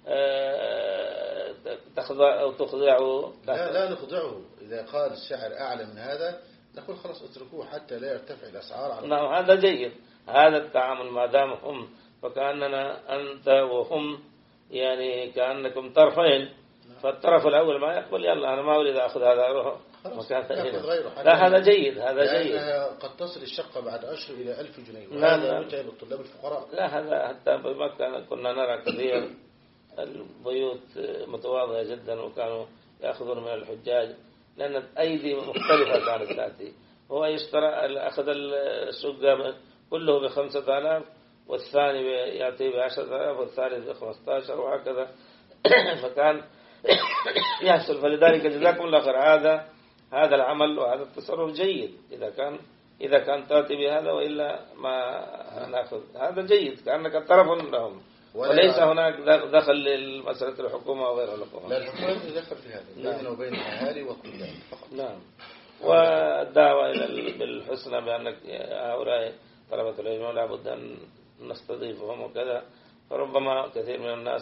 S2: تخضع أو تخضعه.
S1: لا نخضعه. إذا قال السعر أعلى من هذا نقول خلاص اتركوه حتى لا يرتفع الأسعار على.
S2: نعم، هذا جيد. هذا التعامل ما دام هم، فكأننا أنت وهم يعني كأنكم طرفين. فالطرف الأول ما يقبل، يلا أنا ما أريد أخذ هذا أروح مكان ثاني. لا، هذا جيد، هذا جيد.
S1: قد تصل الشقة بعد أشهر إلى 1000 جنيه،
S2: وهذا
S1: متعب الطلاب الفقراء.
S2: لا، هذا حتى بمكة كنا نرى كثير البيوت متواضعة جدا، وكانوا يأخذون من الحجاج لأن أيدي مختلفة كانت تأتي. هو يشترى أخذ الشقة كله ب5000 والثاني يأتي ب10,000 والثالث ب15 وهكذا. فكان يحصل. فلذلك جزاكم الله خير، هذا العمل وهذا التصرف جيد إذا كان تأتي بهذا، وإلا ما نأخذ. هذا جيد كأنك طرف لهم، وليس هناك دخل لمسألة الحكومة وغير الحكومة.
S1: لا، الحكومة تدخل في هذا بيننا وبين الأهالي والطلاب فقط.
S2: نعم. والدعوة بالحسنى بأنك هؤلاء طلبة العلم لابد أن نستضيفهم وكذا. فربما كثير من الناس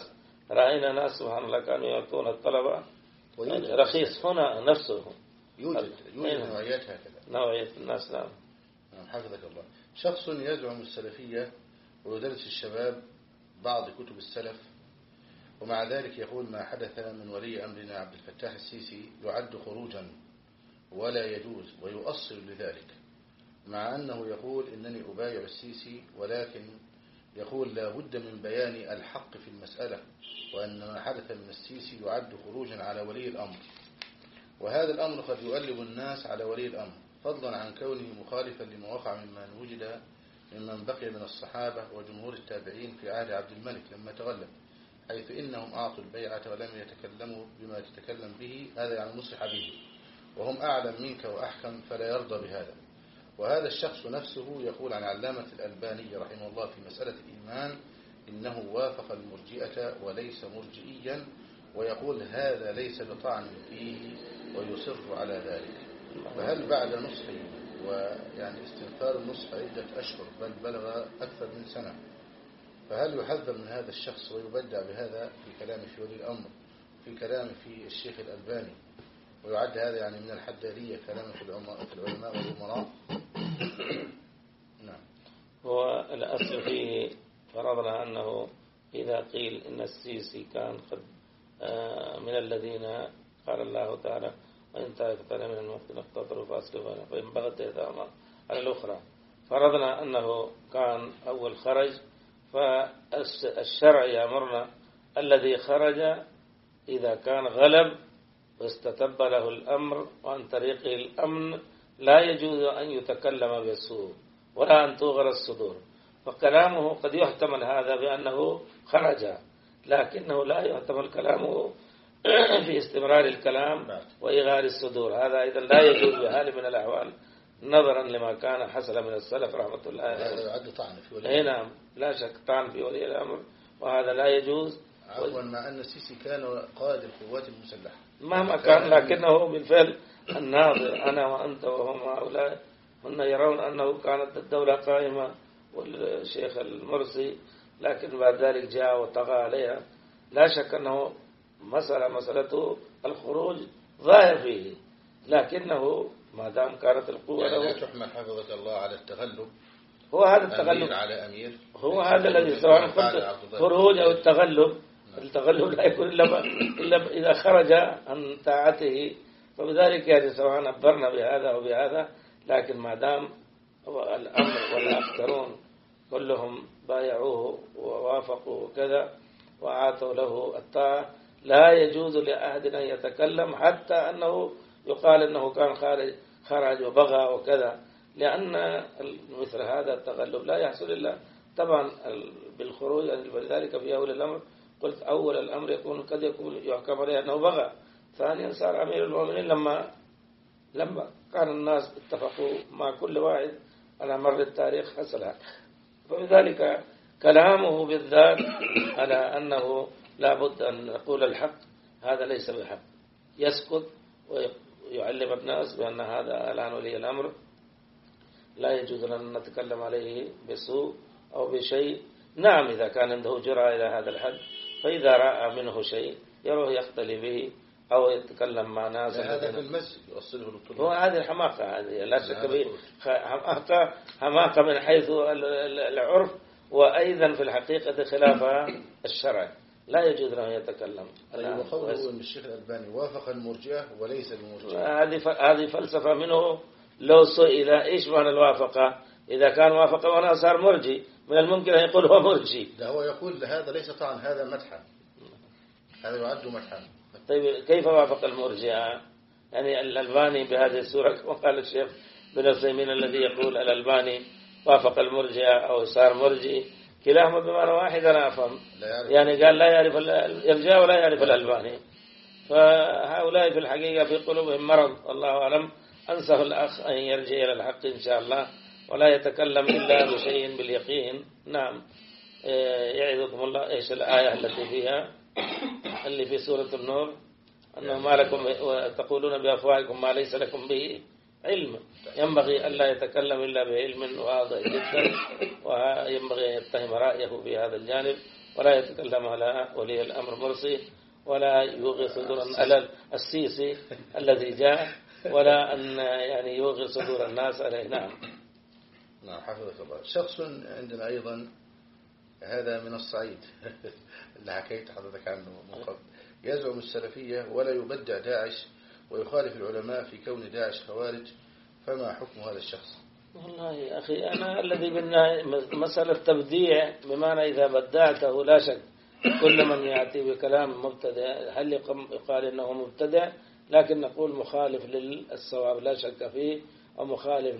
S2: رأينا ناس سبحان الله كانوا يعطون الطلبة رخيص هنا نفسه.
S1: يوجد نوعيات هكذا،
S2: نوعية الناس. نعم.
S1: حفظك الله. شخص يزعم السلفية ويدرس الشباب بعض كتب السلف، ومع ذلك يقول ما حدث من ولي أمرنا عبد الفتاح السيسي يعد خروجا ولا يجوز، ويؤصل لذلك، مع أنه يقول إنني أبايع السيسي، ولكن يقول لا بد من بيان الحق في المسألة، وأن ما حدث من السيسي يعد خروجا على ولي الأمر، وهذا الأمر قد يؤلب الناس على ولي الأمر، فضلا عن كونه مخالفا لما وقع ممن وجد ممن بقي من الصحابة وجمهور التابعين في عهد عبد الملك لما تغلب، حيث إنهم أعطوا البيعة ولم يتكلموا بما تتكلم به، هذا يعني نصح به، وهم أعلم منك وأحكم، فلا يرضى بهذا. وهذا الشخص نفسه يقول عن علامة الألباني رحمه الله في مسألة الإيمان إنه وافق المرجئة وليس مرجئيا، ويقول هذا ليس بطعن فيه، ويصر على ذلك. فهل بعد نصح ويعني استنفار النصح عدة أشهر بل بلغ أكثر من سنة، فهل يحذر من هذا الشخص ويبدع بهذا في كلامه في ولي الأمر، في كلامه في الشيخ الألباني، ويعد هذا يعني من الحدادية كلامه في العلماء والأمراء؟ نعم.
S2: هو الأصل فيه فرضنا أنه إذا قيل إن السيسي كان قد من الذين قال الله تعالى وإن طائفتان من المؤمنين اقتتلوا فأصلحوا فإن بغت إحداهما على الأخرى، فرضنا أنه كان أول خرج، فالشرع يأمرنا الذي خرج إذا كان غلب واستتب له الأمر وعن طريقه الأمن لا يجوز أن يتكلم بالسوء ولا أن توغر الصدور، فكلامه قد يحتمل هذا بأنه خرج، لكنه لا يحتمل كلامه في استمرار الكلام وإغار الصدور، هذا أيضا لا يجوز بحال من الأحوال نظرا لما كان حصل من السلف رحمة الله عليه.
S1: هذا يعد طعن في ولي الأمر.
S2: نعم لا شك طعن في ولي الأمر، وهذا لا يجوز.
S1: عفوا، مع أن السيسي كان قائد القوات المسلحة
S2: مهما كان، لكنه بالفعل الناظر، أنا وأنت وهم هؤلاء هم يرون أنه كانت الدولة قائمة والشيخ المرسي، لكن بعد ذلك جاء وطغى عليها. لا شك أنه مسألته الخروج ظاهر فيه، لكنه ما دام كانت القوة
S1: يعني
S2: له
S1: لا تحمل حفظك الله على التغلب.
S2: هو هذا التغلب
S1: أمير على أمير،
S2: هو هذا الذي سواء قلت خروج أو التغلب لا يكون إلا إذا خرج عن طاعته، فبذلك يعني سواء أخبرنا بهذا أو بهذا، لكن ما دام الأمر والأكثرون كلهم بايعوه ووافقوا وكذا وعاتوا له الطاعة، لا يجوز لأحد أن يتكلم حتى أنه يقال أنه كان خرج وبغى وكذا، لأن مثل هذا التغلب لا يحصل إلا طبعا بالخروج، ولذلك في أول الأمر قلت أول الأمر قد يكون يحكم عليه أنه بغى، ثانيا صار أمير المؤمنين لما كان الناس اتفقوا مع كل واحد على مر التاريخ حصل هذا، فبذلك كلامه بالذات على أنه لا بد أن نقول الحق هذا ليس بحق، يسكت ويعلم الناس بأن هذا الآن ولي الأمر لا يجوز أن نتكلم عليه بسوء أو بشيء. نعم إذا كان عنده جرأة إلى هذا الحد، فإذا رأى منه شيء يروح يختلي به أو يتكلم مع ناس،
S1: هذا في المسجد يوصله للطلاب،
S2: هو هذه الحماقة، هذه لا شك به حماقة من حيث العرف، وأيضا في الحقيقة خلاف الشرع، لا يجوز له يتكلم.
S1: طيب، وقوله أن الشيخ الألباني وافق المرجئة وليس المرجئة،
S2: هذه فلسفة منه. لو سئل إيش معنى الوافقة، إذا كان وافق وأنا صار مرجي، من الممكن أن يقول هو مرجي.
S1: لا، هو يقول هذا ليس طعن، هذا مدحا، هذا يعد مدحا.
S2: طيب كيف وافق المرجئة؟ يعني الألباني بهذه الصورة، وقال الشيخ بن عثيمين الذي يقول الألباني وافق المرجئة أو صار مرجي، كلاهما بمعنى واحد أنا أفهم، يعني قال لا يعرف الإرجاء ولا يعرف الألباني، فهؤلاء في الحقيقة في قلوبهم مرض، الله أعلم. أنصح الأخ أن يرجع إلى الحق إن شاء الله، ولا يتكلم إلا بشيء باليقين. نعم. يعظكم الله. إيش الآية التي فيها اللي في سورة النور، أنه ما لكم وتقولون بأفواهكم ما ليس لكم به علم، ينبغي ألا يتكلم إلا بعلم واضح جدا، وينبغي أن يتهم رأيه في هذا الجانب، ولا يتكلم على ولي الأمر مرسي، ولا يوغي صدور السيسي الذي جاء، ولا أن يعني يوغي صدور الناس عليه. نعم.
S1: نعم حفظك الله. شخص عندنا أيضا هذا من الصعيد اللي حكيت حضرتك عنه من قبل، يزعم السلفية ولا يبدع داعش ويخالف العلماء في كون داعش خوارج، فما حكم هذا الشخص؟
S2: والله يا أخي أنا الذي بنا مسألة تبديع، بمعنى إذا بدعته لا شك كل من يأتي بكلام مبتدع هل يقال إنه مبتدع، لكن نقول مخالف للصواب لا شك فيه، ومخالف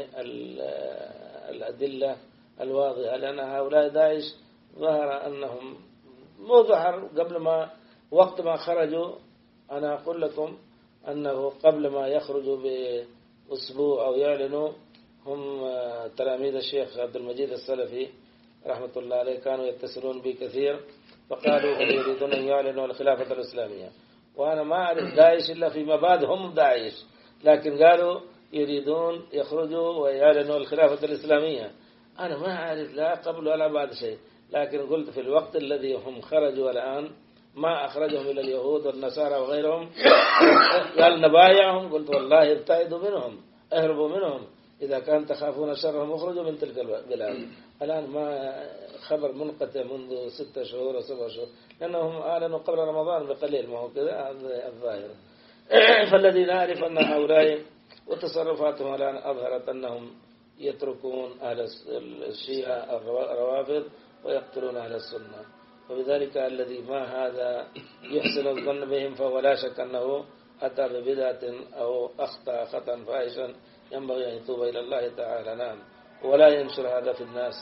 S2: للأدلة الواضحة، لأن هؤلاء داعش ظهر أنهم مو ظهر قبل ما وقت ما خرجوا. أنا أقول لكم أنه قبل ما يخرجوا بأسبوع أو يعلنوا، هم تلاميذ الشيخ عبد المجيد السلفي رحمة الله عليه كانوا يتصلون بي كثير، فقالوا هم يريدون أن يعلنوا الخلافة الإسلامية، وأنا ما أعرف داعش إلا فيما بعد هم داعش، لكن قالوا يريدون يخرجوا ويعلنوا الخلافة الإسلامية. أنا ما أعرف لا قبل ولا بعد شيء، لكن قلت في الوقت الذي هم خرجوا الآن ما أخرجهم إلى اليهود والنصارى وغيرهم، قال نبايعهم، قلت والله ابتعدوا منهم، اهربوا منهم، إذا كان تخافون شرهم اخرجوا من تلك البلاد. الآن ما خبر منقطع منذ 6 شهور أو 7 شهور، لأنهم أعلنوا قبل رمضان بقليل، ما هو كذا الظاهر. فالذي نعرف أن هؤلاء وتصرفاتهم الآن أظهرت أنهم يتركون أهل الشيعة الروافض ويقتلون أهل السنة، وبذلك الذي ما هذا يحسن الظن بهم فهو لا شك أنه أتى ببدعة أو أخطأ خطأ فاحشا ينبغي أن يتوب إلى الله تعالى. نعم، ولا ينشر هذا في الناس.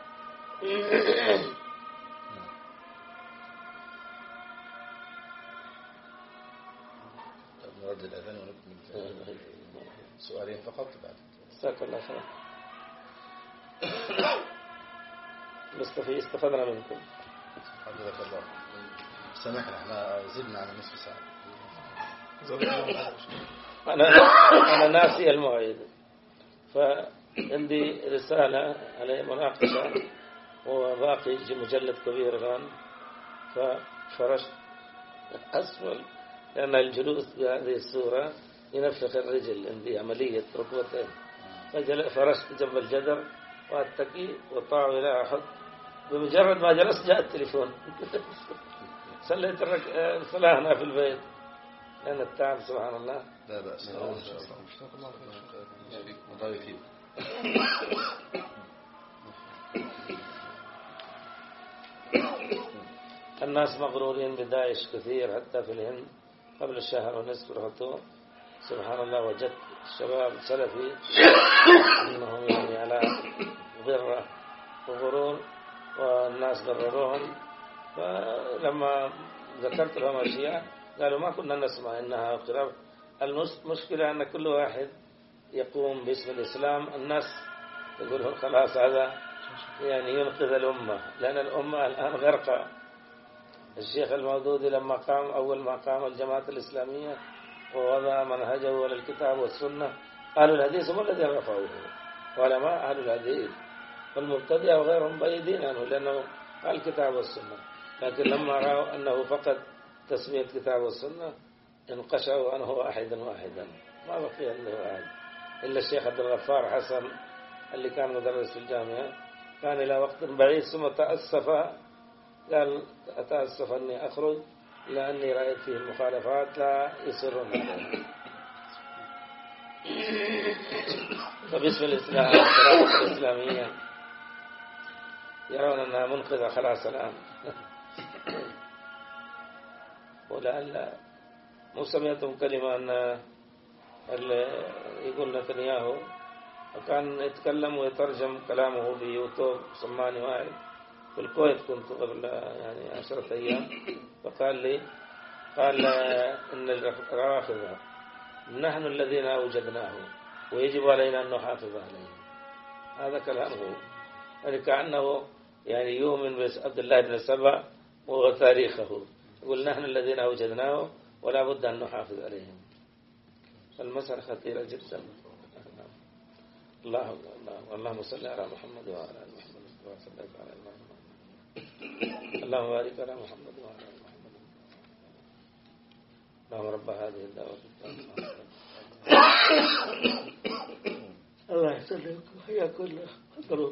S1: نرد الأذان ونكمل سؤالين فقط بعد.
S2: جزاك الله خير. استفدنا منكم.
S1: حفظك الله. سامحنا احنا زدنا على نصف ساعة.
S2: أنا ناسي الموعد، فعندي رسالة على مناقشة وباقي مجلد كبير الآن، ففرشت أسفل لأن الجلوس بهذه الصورة ينفخ الرجل، عندي عملية ركبتين، فرشت جنب الجدر وأتكي وطاعوا إلى أحد. بمجرد ما جلست جاء التليفون صليت الصلاة هنا في البيت، لأن التعب سبحان الله.
S1: لا بأس.
S2: الناس مغرورين بداعش كثير، حتى في الهند قبل الشهر ونصف رحت سبحان الله وجدت شباب سلفي إنهم يعني على غرة وغرور، والناس ضرروهم. فلما ذكرت لهم الشيعة قالوا ما كنا نسمع إنها خلاف. المشكلة أن كل واحد يقوم باسم الإسلام، الناس يقولون خلاص هذا يعني ينقذ الأمة، لأن الأمة الآن غرقة. الشيخ المودودي لما قام أول ما قام الجماعة الإسلامية ووضع منهجه على الكتاب والسنة، أهل الحديث هم الذين رفعوه، وعلماء أهل الحديث والمبتدئة وغيرهم بعيدين عنه، لأنه قال الكتاب والسنة. لكن لما رأوا أنه فقد تسمية الكتاب والسنة انقشعوا عنه واحدا ما بقي عنده أحد إلا الشيخ عبد الغفار حسن اللي كان مدرس في الجامعة، كان إلى وقت بعيد ثم تأسف، قال أتأسف أني أخرج لأني رأيت فيه المخالفات لا يصرون عليها. فباسم الإسلام والخلافة الإسلامية يرون أنها منقذة خلاص الآن. ولعل مو سمعتم كلمة أن يقول نتنياهو وكان يتكلم ويترجم كلامه بيوتيوب، سماني واحد في الكويت كنت قبل يعني 10 أيام، فقال لي قال إن الرافضة نحن الذين أوجدناه ويجب علينا أن نحافظ عليه. هذا كلامه، يعني كأنه يعني يؤمن بعبد الله بن سبأ وتاريخه، يقول نحن الذين أوجدناه ولا بد أن نحافظ عليهم. فالمسألة خطيرة جدا. اللهم صل على محمد وعلى آل محمد كما صليت على إبراهيم. اللهم بارك على محمد وعلى آل محمد. اللهم رب هذه الدعوة التامة الله يسلمك وحياك الله. تفضلوا.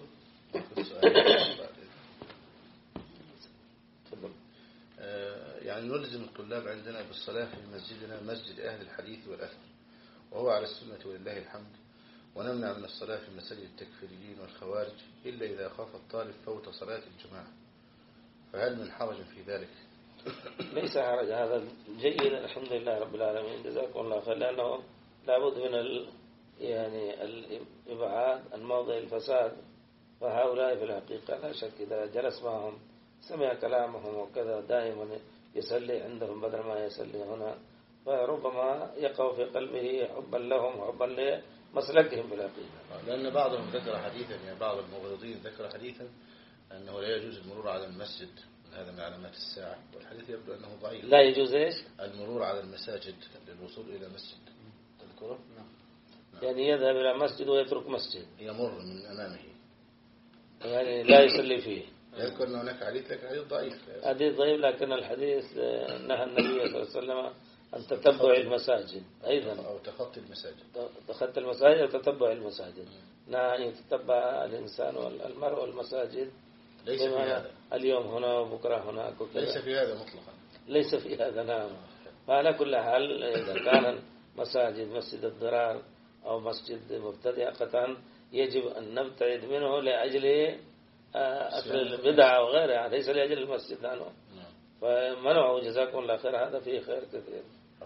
S1: يعني نلزم الطلاب عندنا بالصلاة في مسجدنا مسجد أهل الحديث والأثر، وهو على السنة ولله الحمد، ونمنع من الصلاة في مساجد التكفيريين والخوارج إلا إذا خاف الطالب فوت صلاة الجماعة، فهل من حرج في ذلك؟
S2: ليس حرج، هذا جيد الحمد لله رب العالمين، جزاكم الله خير، لأنه لابد من يعني الإبعاد عن موضع الفساد، فهؤلاء في الحقيقة لا شك إذا جلس معهم سمع كلامهم وكذا دائما يسلي عندهم بدل ما يسلي هنا، فربما يقع في قلبه حبا لهم وحبا لمسلكهم في الحقيقة.
S1: لأن بعضهم ذكر حديثا، يعني بعض المغرضين ذكر حديثا أنه لا يجوز المرور على المسجد، هذا من علامات الساعة، والحديث يبدو أنه ضعيف.
S2: لا يجوز إيش؟
S1: المرور على المساجد للوصول إلى مسجد. تذكره؟ نعم.
S2: يعني يذهب إلى مسجد ويترك مسجد،
S1: يمر من أمامه،
S2: يعني لا يصلي فيه.
S1: يذكر أن هناك حديث، لكن حديث ضعيف.
S2: حديث ضعيف، لكن الحديث نهى النبي صلى الله عليه وسلم عن تتبع المساجد أيضا،
S1: أو تخطي المساجد،
S2: تخطي المساجد وتتبع المساجد. نهى أن يتتبع الإنسان والمرء والمساجد،
S1: ليس في هذا
S2: اليوم هنا وبكرة هناك وكذا،
S1: ليس في هذا مطلقا،
S2: ليس في هذا. نعم. فعلى كل حال إذا كان مساجد مسجد الضرار أو مسجد مبتدئ قطعا يجب أن نبتعد منه لأجل أصل البدع وغيرها، ليس لأجل المسجد عنه. فمنعه جزاكم الله خير، هذا فيه خير كثير.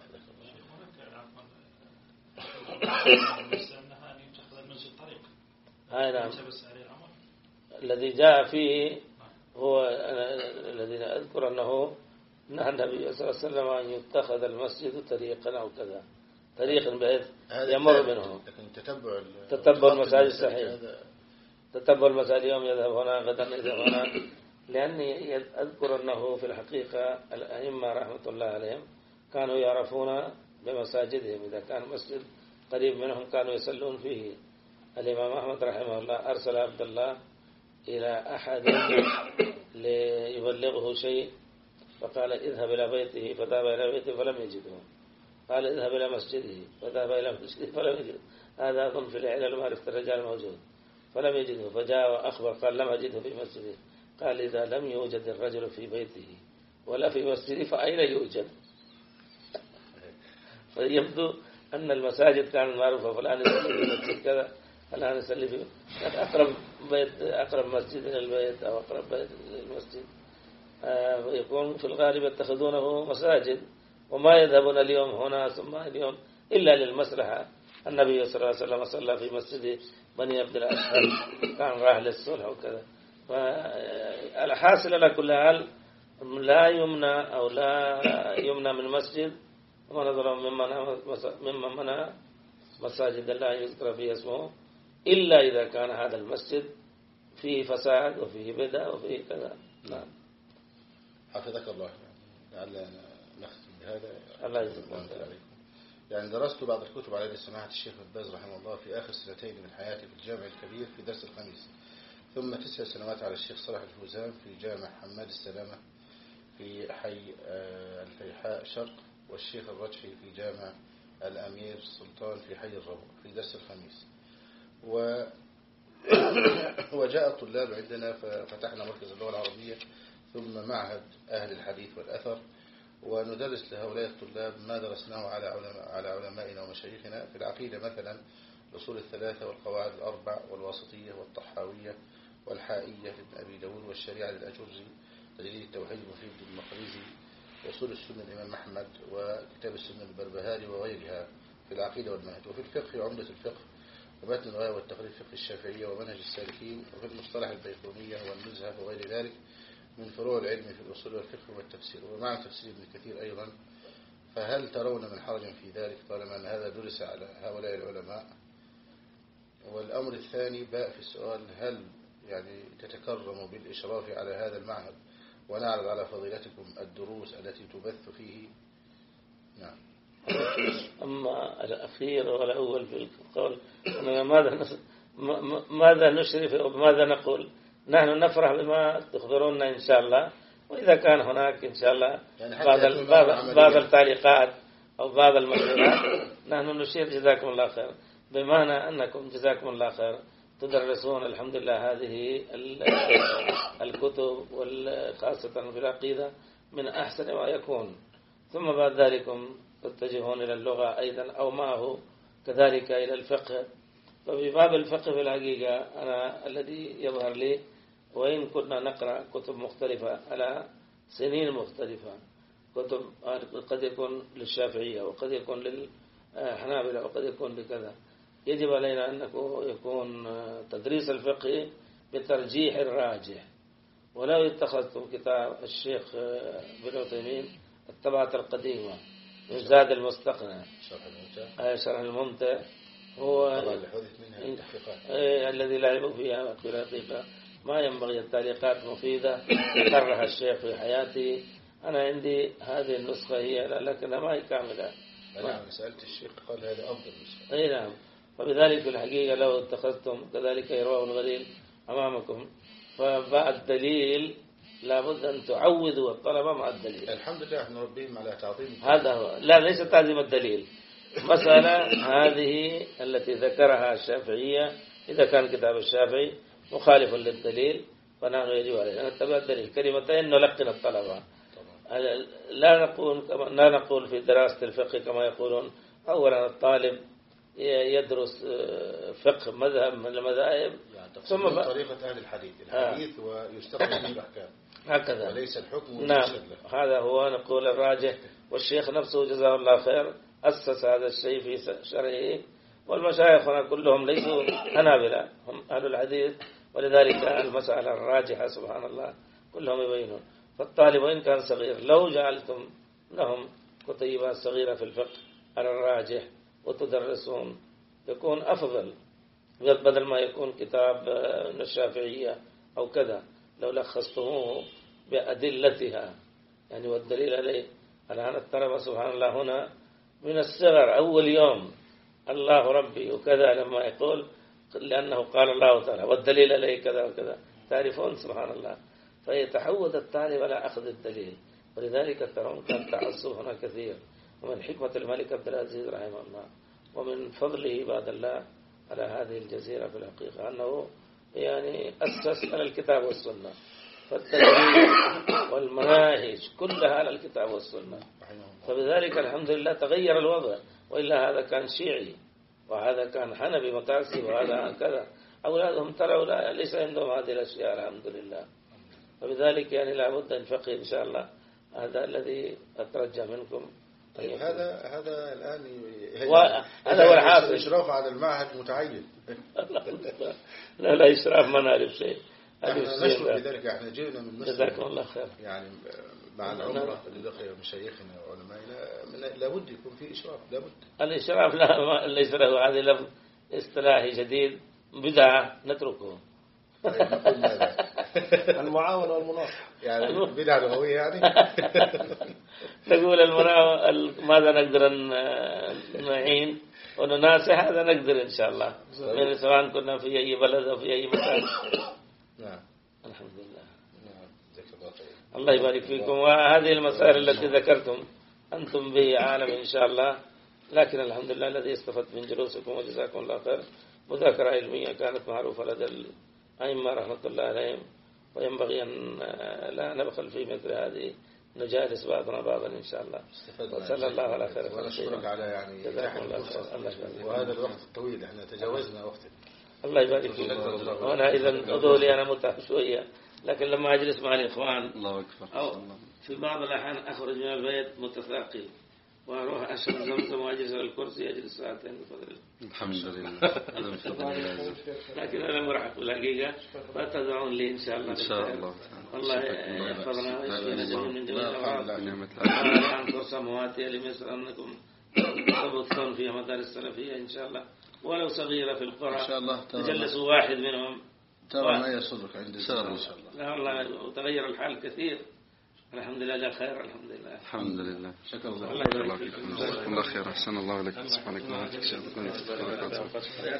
S2: نعم. الذي جاء فيه هو الذي أذكر أنه نهى النبي صلى الله عليه وسلم أن يتخذ المسجد طريقا أو كذا، طريقا بحيث يمر منه. تتبع المساجد صحيح، تتبع المساجد، يوم يذهب هنا غدا يذهب هنا، لأني أذكر أنه في الحقيقة الأئمة رحمة الله عليهم كانوا يعرفون بمساجدهم، إذا كان مسجد قريب منهم كانوا يصلون فيه. الإمام أحمد رحمه الله أرسل عبد الله إلى أحد ليبلغه شيء، فقال اذهب إلى بيته، فذهب إلى بيته فلم يجده. قال اذهب إلى مسجده، فذهب إلى مسجده فلم يجده. هذا أظن في العلل معرفة الرجال موجود، فلم يجده، فجاء وأخبر قال لم أجده في مسجده. قال إذا لم يوجد الرجل في بيته ولا في مسجده فأين يوجد؟ فيبدو أن المساجد كانت معروفة، فالآن يصلي في مسجد كذا، الآن يصلي في أقرب مسجد إلى البيت أو أقرب بيت للمسجد، يكون في الغالب يتخذونه مساجد، وما يذهبون اليوم هنا ثم اليوم إلا للمصلحة. النبي صلى الله عليه وسلم صلى في مسجد بني عبد الأشهل، كان راح للصلح وكذا. فالحاصل على كل حال لا يمنع أو لا يمنع من مسجد، وما نظر ممن منع مساجد الله يذكر فيه اسمه، إلا إذا كان هذا المسجد فيه فساد وفيه بدع وفيه كذا. نعم.
S1: حفظك الله. لعل نختم بهذا.
S2: الله يجزاكم
S1: عليكم. يعني درست بعض الكتب على يد سماحة الشيخ الباز رحمه الله في آخر سنتين من حياتي في الجامع الكبير في درس الخميس، ثم 9 سنوات على الشيخ صلاح الفوزان في جامع حماد السلامة في حي الفيحاء شرق، والشيخ الرجحي في جامع الأمير سلطان في حي الربوع في درس الخميس. وجاء الطلاب عندنا ففتحنا مركز اللغة العربية ثم معهد أهل الحديث والأثر، وندرس لهؤلاء الطلاب ما درسناه على علمائنا ومشايخنا في العقيدة، مثلا الأصول الثلاثة والقواعد الأربع والواسطية والطحاوية والحائية لابن أبي داود والشريعة للأجري تجريد التوحيد المفيد للمقريزي وأصول السنة الإمام أحمد وكتاب السنة البربهاري وغيرها في العقيدة والمنهج، وفي الفقه عمدة الفقه ومتن الغاية والتقريب فقه الشافعية ومنهج السالكين، وفي المصطلح البيقونية والنزهة وغير ذلك من فروع العلم في الأصول والفقه والتفسير، ومع تفسير ابن كثير أيضا. فهل ترون من حرج في ذلك طالما أن هذا درس على هؤلاء العلماء؟ والأمر الثاني باء في السؤال، هل يعني تتكرموا بالإشراف على هذا المعهد ونعرض على فضيلتكم الدروس التي تبث فيه؟ نعم.
S2: أما الأخير والأول في القول ماذا نشرف وماذا نقول؟ نحن نفرح بما تخبروننا إن شاء الله، وإذا كان هناك إن شاء الله بعض التعليقات أو بعض المشورات نحن نشير جزاكم الله خير، بمعنى أنكم جزاكم الله خير تدرسون الحمد لله هذه الكتب وخاصة في العقيدة من أحسن ما يكون، ثم بعد ذلك تتجهون إلى اللغة أيضا أو معه كذلك إلى الفقه. ففي باب الفقه في الحقيقة أنا الذي يظهر لي، وإن كنا نقرأ كتب مختلفة على سنين مختلفة، كتب قد يكون للشافعية وقد يكون للحنابلة وقد يكون لكذا، يجب علينا أن يكون تدريس الفقه بترجيح الراجح. ولو اتخذتم كتاب الشيخ بن عثيمين الطبعة القديمة زاد المستقنع شرح الممتع هو الذي لا يبقى فيها في الحقيقة ما ينبغي، التعليقات مفيدة كرها الشيخ في حياته. أنا عندي هذه النسخة هي لكنها ما هي كاملة.
S1: نعم سألت الشيخ قال هذا أفضل نسخة.
S2: أي نعم. فبذلك في الحقيقة لو اتخذتم كذلك يرواه الغليل أمامكم، فبعد الدليل لابد أن تعودوا الطلبة مع الدليل.
S1: الحمد لله احنا نربيهم على تعظيم
S2: هذا هو، لا ليس تعظيم الدليل. مسألة هذه التي ذكرها الشافعية، إذا كان كتاب الشافعي مخالف للدليل فنحن يجب علينا أن نتبع الدليل. كلمتين نلقن الطلبة، لا نقول في دراسة الفقه كما يقولون أولا الطالب يدرس فقه مذهب من المذاهب
S1: ثم طريقة أهل الحديث ويستقبل من الأحكام
S2: هكذا
S1: وليس الحكم.
S2: نعم هذا هو نقول الراجح. والشيخ نفسه جزاه الله خير أسس هذا الشيء في شرعه، والمشايخنا كلهم ليسوا حنابلة، هم أهل الحديث، ولذلك المسألة الراجحة سبحان الله كلهم يبينون. فالطالب وإن كان صغير لو جعلتم لهم كتيبات صغيرة في الفقه على الراجح وتدرسون يكون أفضل، بدل ما يكون كتاب الشافعية أو كذا. لو لخصتموه بأدلتها يعني والدليل عليه. الآن الطلبة سبحان الله هنا من الصغر أول يوم الله ربي وكذا لما يقول لأنه قال الله تعالى والدليل عليه كذا وكذا، تعرفون سبحان الله. فيتعود الطالب على أخذ الدليل، ولذلك ترون كان تعصب هنا كثير. ومن حكمة الملك عبد العزيز رحمه الله ومن فضله بعد الله على هذه الجزيرة في الحقيقة أنه يعني أسس على الكتاب والسنة، فالتدريس والمناهج كلها على الكتاب والسنة. فبذلك الحمد لله تغير الوضع، وإلا هذا كان شيعي وهذا كان حنبي متعصب وهذا كذا. أولادهم ترى ليس عندهم هذه الأشياء الحمد لله. فبذلك يعني لابد أن فقه إن شاء الله. هذا الذي أترجى منكم.
S1: طيب هذا الآن
S2: هذا هو الحاصل.
S1: إشراف على المعهد متعين.
S2: لا إشراف ما نعرف شيء.
S1: نشكر بذلك احنا جئنا من مصر
S2: جزاكم الله خير.
S1: يعني مع العمرة اللي دخل مشايخنا وعلمائنا لابد يكون في إشراف، لابد.
S2: الإشراف لا ليس له هذا لفظ اصطلاحي جديد بدعة نتركه.
S3: المعاون والمناصر
S1: يعني بدعة لغوية يعني.
S2: تقول ماذا نقدر نعين ونناصح، هذا نقدر إن شاء الله من سواء كنا في أي بلد أو في أي مكان.
S1: نعم
S2: الحمد لله.
S1: نعم
S2: الله يبارك فيكم. وهذه المسائل التي ذكرتم أنتم به عالم إن شاء الله، لكن الحمد لله الذي استفدت من جلوسكم وجزاكم الله خير. مذاكرة علمية كانت معروفة لدى الأئمة رحمة الله عليهم، وينبغي أن لا نبخل في مثل هذه، نجالس بعضنا بعضا إن شاء الله. وصلى الله على خير.
S1: ونشكرك على يعني
S2: جزاكم الله خير.
S1: وهذا الوقت الطويل احنا تجاوزنا وقتك.
S2: الله يبارك فيكم. وأنا إذا أدولي أنا متعب شوية، لكن لما أجلس مع الإخوان
S3: الله أكبر
S2: أو في بعض الأحيان أخرج من البيت متثاقل وأروح أشرب زمزم وأجلس على الكرسي أجلس ساعتين بفضل
S3: الحمد لله.
S2: لكن أنا مرحب بالحقيقة، فتدعون لي إن شاء الله.
S3: إن شاء الله.
S2: والله يحفظنا ويشفينا جميعا من جميع الأمراض. الآن فرصة مواتية لمصر أنكم تبثون في مدارس السلفية إن شاء الله، ولو صغيرة في القرى
S1: إن شاء الله.
S2: تجلسوا واحد منهم
S1: ترى ما يصدق عند
S3: إن شاء الله.
S2: لا والله وتغير الحال كثير. الحمد لله لا خير. الحمد لله.
S3: الحمد لله.
S1: شكر الله.
S3: الله يبارك فيكم. جزاكم الله خير. أحسن الله إليكم. سبحانك اللهم وبحمدك.